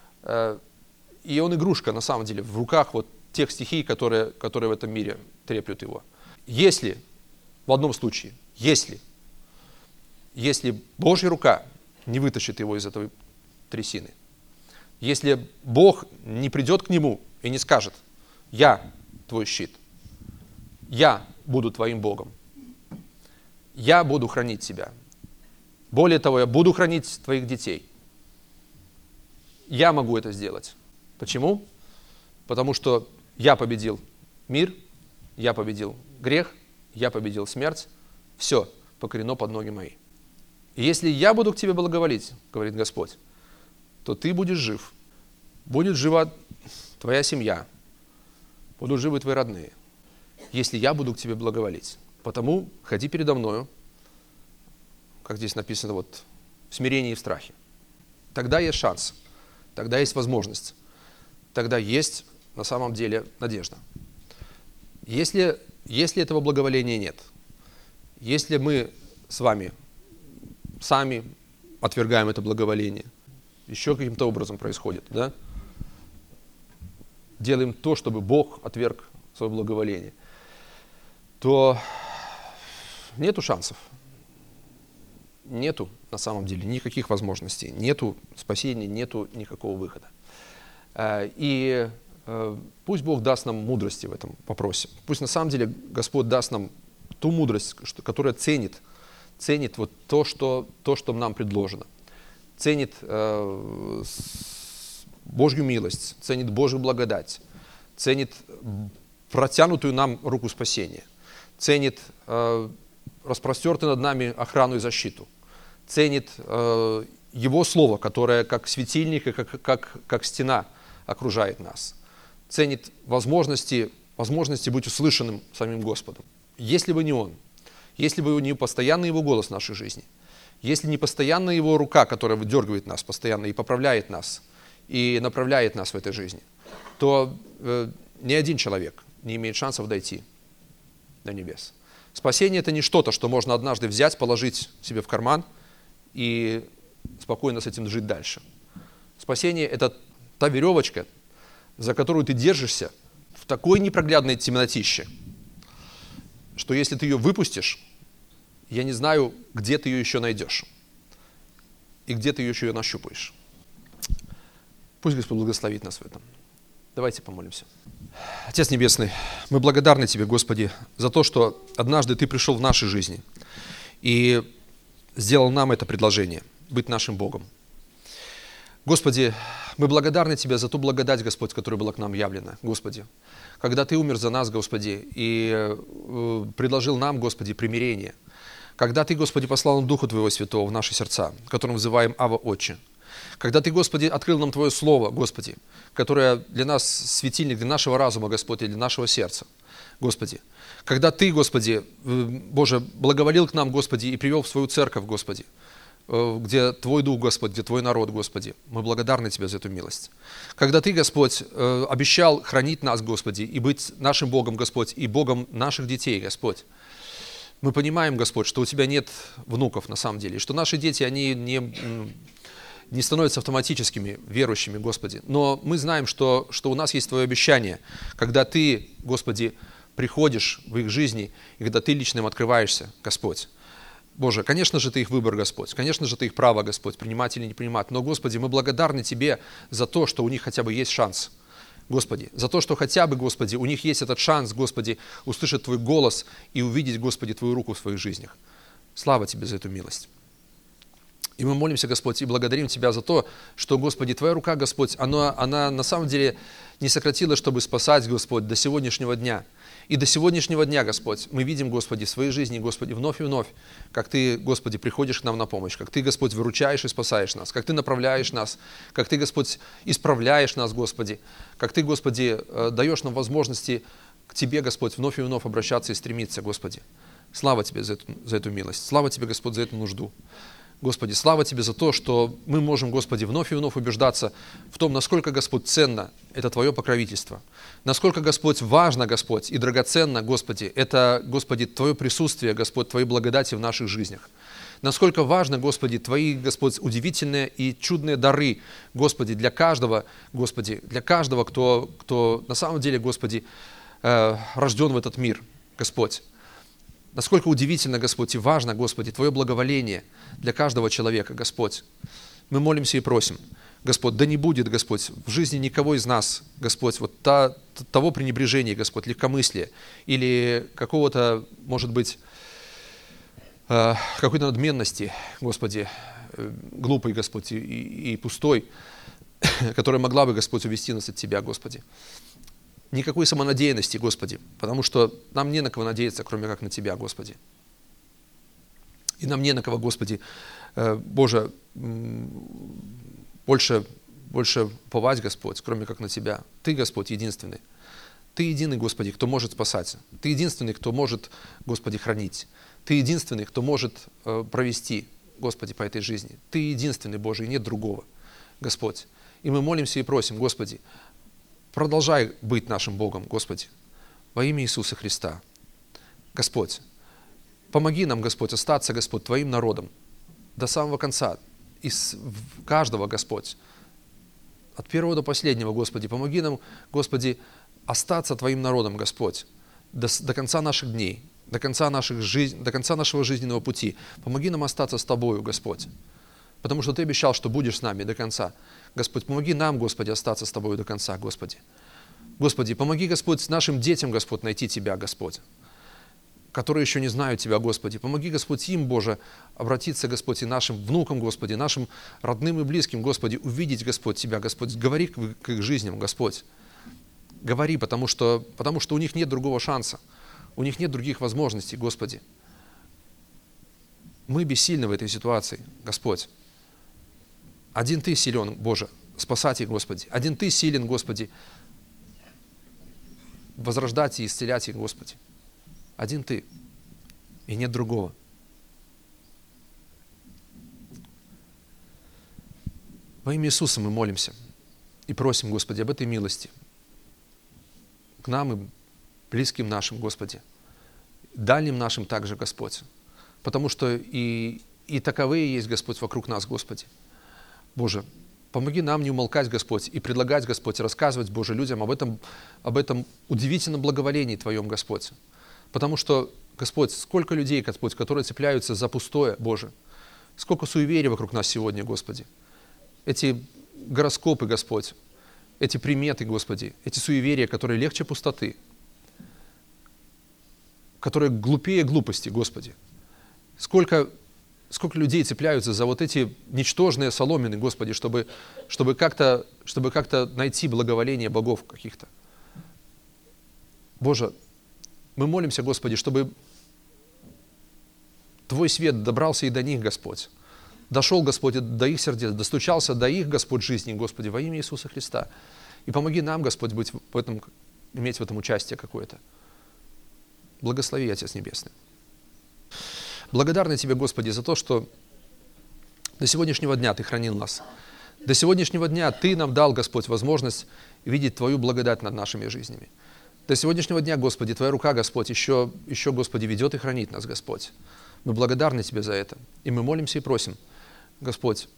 И он игрушка, на самом деле, в руках вот тех стихий, которые, которые в этом мире треплют его. Если, в одном случае, если, если Божья рука не вытащит его из этой трясины, если Бог не придет к нему и не скажет, я твой щит, я буду твоим Богом, я буду хранить тебя, более того, я буду хранить твоих детей, я могу это сделать. Почему? Потому что я победил мир, я победил грех, я победил смерть. Все покорено под ноги мои. И если я буду к тебе благоволить, говорит Господь, то ты будешь жив. Будет жива твоя семья, будут живы твои родные, если я буду к тебе благоволить. Потому ходи передо мною, как здесь написано, вот, в смирении и в страхе. Тогда есть шанс. Тогда есть возможность, тогда есть на самом деле надежда. Если, если этого благоволения нет, если мы с вами сами отвергаем это благоволение, еще каким-то образом происходит, да? Делаем то, чтобы Бог отверг свое благоволение, то нету шансов. Нету на самом деле никаких возможностей, нету спасения, нету никакого выхода. И пусть Бог даст нам мудрости в этом вопросе. Пусть на самом деле Господь даст нам ту мудрость, которая ценит, ценит вот то, что, то, что нам предложено. Ценит э, Божью милость, ценит Божью благодать, ценит протянутую нам руку спасения, ценит э, распростертую над нами охрану и защиту, ценит э, Его Слово, которое как светильник и как, как, как стена окружает нас, ценит возможности, возможности быть услышанным самим Господом. Если бы не Он, если бы не постоянный Его голос в нашей жизни, если не постоянно Его рука, которая выдергивает нас постоянно и поправляет нас, и направляет нас в этой жизни, то э, ни один человек не имеет шансов дойти до небес. Спасение – это не что-то, что можно однажды взять, положить себе в карман и спокойно с этим жить дальше. Спасение – это та веревочка, за которую ты держишься в такой непроглядной темнотище, что если ты ее выпустишь, я не знаю, где ты ее еще найдешь и где ты ее еще нащупаешь. Пусть Господь благословит нас в этом. Давайте помолимся. Отец Небесный, мы благодарны Тебе, Господи, за то, что однажды Ты пришел в нашей жизни и сделал нам это предложение – быть нашим Богом. Господи, мы благодарны Тебе за ту благодать, Господь, которая была к нам явлена, Господи. Когда Ты умер за нас, Господи, и предложил нам, Господи, примирение. Когда Ты, Господи, послал нам Духа Твоего Святого в наши сердца, которым взываем Ава Отче. Когда Ты, Господи, открыл нам Твое Слово, Господи, которое для нас светильник, для нашего разума, Господи, для нашего сердца, Господи. Когда Ты, Господи, Боже, благоволил к нам, Господи, и привел в свою церковь, Господи, где Твой Дух, Господь, где Твой народ, Господи. Мы благодарны Тебе за эту милость. Когда Ты, Господь, обещал хранить нас, Господи, и быть нашим Богом, Господь, и Богом наших детей, Господь. Мы понимаем, Господь, что у Тебя нет внуков на самом деле, что наши дети, они не, не становятся автоматическими верующими, Господи. Но мы знаем, что, что у нас есть Твое обещание, когда Ты, Господи, приходишь в их жизни, и когда Ты лично им открываешься, Господь. Боже, конечно же, Ты их выбор, Господь, конечно же, Ты их право, Господь, принимать или не принимать. Но, Господи, мы благодарны Тебе за то, что у них хотя бы есть шанс. Господи, за то, что хотя бы, Господи, у них есть этот шанс, Господи, услышать Твой голос и увидеть, Господи, Твою руку в своих жизнях. Слава Тебе за эту милость. И мы молимся, Господь, и благодарим Тебя за то, что, Господи, Твоя рука, Господь, она, она на самом деле не сократилась, чтобы спасать, Господь, до сегодняшнего дня. И до сегодняшнего дня, Господь, мы видим, Господи, в своей жизни, Господи, вновь и вновь, как Ты, Господи, приходишь к нам на помощь, как Ты, Господь, выручаешь и спасаешь нас, как Ты направляешь нас, как Ты, Господь, исправляешь нас, Господи, как Ты, Господи, даешь нам возможности к Тебе, Господь, вновь и вновь обращаться и стремиться, Господи. Слава Тебе за эту, за эту милость, слава Тебе, Господь, за эту нужду. Господи, слава Тебе за то, что мы можем, Господи, вновь и вновь убеждаться в том, насколько, Господь, ценно это Твое покровительство, насколько, Господь, важно, Господь, и драгоценно, Господи, это, Господи, Твое присутствие, Господь, Твои благодати в наших жизнях. Насколько важно, Господи, Твои, Господь, удивительные и чудные дары, Господи, для каждого, Господи, для каждого, кто, кто на самом деле, Господи, э, рожден в этот мир, Господь. Насколько удивительно, Господь, и важно, Господи, Твое благоволение для каждого человека, Господь. Мы молимся и просим, Господь, да не будет, Господь, в жизни никого из нас, Господь, вот та, того пренебрежения, Господь, легкомыслия или какого-то, может быть, э, какой-то надменности, Господи, э, глупой, Господь, и, и, и пустой, которая могла бы, Господь, увести нас от Тебя, Господи. Никакой самонадеянности, Господи, потому что нам не на кого надеяться, кроме как на Тебя, Господи. И нам не на кого, Господи, Боже, больше, больше уповать, Господь, кроме как на Тебя. Ты, Господь, единственный. Ты единый, Господи, кто может спасать. Ты единственный, кто может, Господи, хранить. Ты единственный, кто может провести, Господи, по этой жизни. Ты единственный, Боже, и нет другого, Господь. И мы молимся и просим, Господи, продолжай быть нашим Богом, Господи, во имя Иисуса Христа. Господь, помоги нам, Господь, остаться, Господь, Твоим народом до самого конца, из каждого, Господь, от первого до последнего, Господи. Помоги нам, Господи, остаться Твоим народом, Господь, до, до конца наших дней, до конца, наших жизнь, до конца нашего жизненного пути. Помоги нам остаться с Тобою, Господь, потому что Ты обещал, что будешь с нами до конца. Господь, помоги нам, Господи, остаться с Тобою до конца, Господи. Господи, помоги, Господь, нашим детям, Господь, найти Тебя, Господь, которые еще не знают Тебя, Господи. Помоги, Господь, им, Боже, обратиться, Господь, и нашим внукам, Господи, нашим родным и близким, Господи, увидеть, Господь, Тебя, Господь. Говори к их жизням, Господь. Говори, потому что, потому что у них нет другого шанса, у них нет других возможностей, Господи. Мы бессильны в этой ситуации, Господь. Один Ты силен, Боже, спасать их, Господи. Один Ты силен, Господи, возрождать и исцелять их, Господи. Один Ты, и нет другого. Во имя Иисуса мы молимся и просим, Господи, об этой милости к нам и близким нашим, Господи, дальним нашим также, Господь, потому что и, и таковые есть, Господь, вокруг нас, Господи. Боже, помоги нам не умолкать, Господь, и предлагать, Господь, рассказывать, Боже, людям об этом, об этом удивительном благоволении Твоем, Господь. Потому что, Господь, сколько людей, Господь, которые цепляются за пустое, Боже. Сколько суеверий вокруг нас сегодня, Господи. Эти гороскопы, Господь, эти приметы, Господи, эти суеверия, которые легче пустоты, которые глупее глупости, Господи. Сколько, сколько людей цепляются за вот эти ничтожные соломины, Господи, чтобы, чтобы как-то, чтобы как-то найти благоволение богов каких-то. Боже, мы молимся, Господи, чтобы Твой свет добрался и до них, Господь. Дошел, Господь, до их сердец, достучался до их, Господь, жизни, Господи, во имя Иисуса Христа. И помоги нам, Господь, быть в этом, иметь в этом участие какое-то. Благослови, Отец Небесный. Благодарны Тебе, Господи, за то, что до сегодняшнего дня Ты хранил нас. До сегодняшнего дня Ты нам дал, Господь, возможность видеть Твою благодать над нашими жизнями. До сегодняшнего дня, Господи, Твоя рука, Господь, еще, еще, Господи, ведет и хранит нас, Господь. Мы благодарны Тебе за это. И мы молимся и просим, Господь,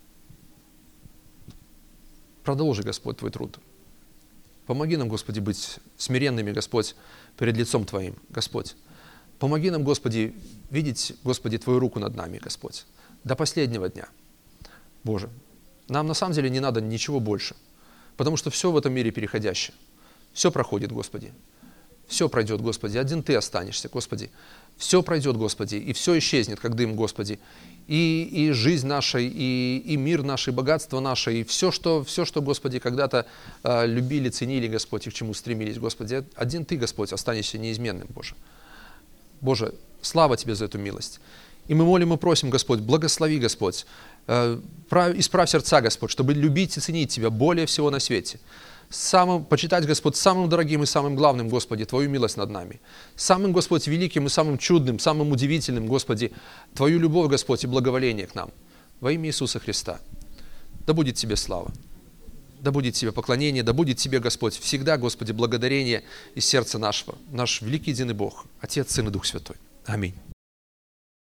продолжи, Господь, Твой труд. Помоги нам, Господи, быть смиренными, Господь, перед лицом Твоим, Господь. Помоги нам, Господи, видеть, Господи, Твою руку над нами, Господь, до последнего дня. Боже, нам на самом деле не надо ничего больше, потому что все в этом мире переходящее. Все проходит, Господи. Все пройдет, Господи. Один Ты останешься, Господи. Все пройдет, Господи, и все исчезнет, как дым, Господи. И, и жизнь наша, и, и мир наш, и богатство наше, и все, что, все, что Господи, когда-то э, любили, ценили, Господь, и к чему стремились, Господи. Один Ты, Господь, останешься неизменным, Боже. Боже, слава Тебе за эту милость. И мы молим и просим, Господь, благослови, Господь, э, исправь сердца, Господь, чтобы любить и ценить Тебя более всего на свете. Самым, почитать, Господь, самым дорогим и самым главным, Господи, Твою милость над нами. Самым, Господь, великим и самым чудным, самым удивительным, Господи, Твою любовь, Господь, и благоволение к нам. Во имя Иисуса Христа. Да будет Тебе слава, да будет Тебе поклонение, да будет Тебе, Господь, всегда, Господи, благодарение из сердца нашего. Наш великий единый Бог, Отец, Сын и Дух Святой. Аминь.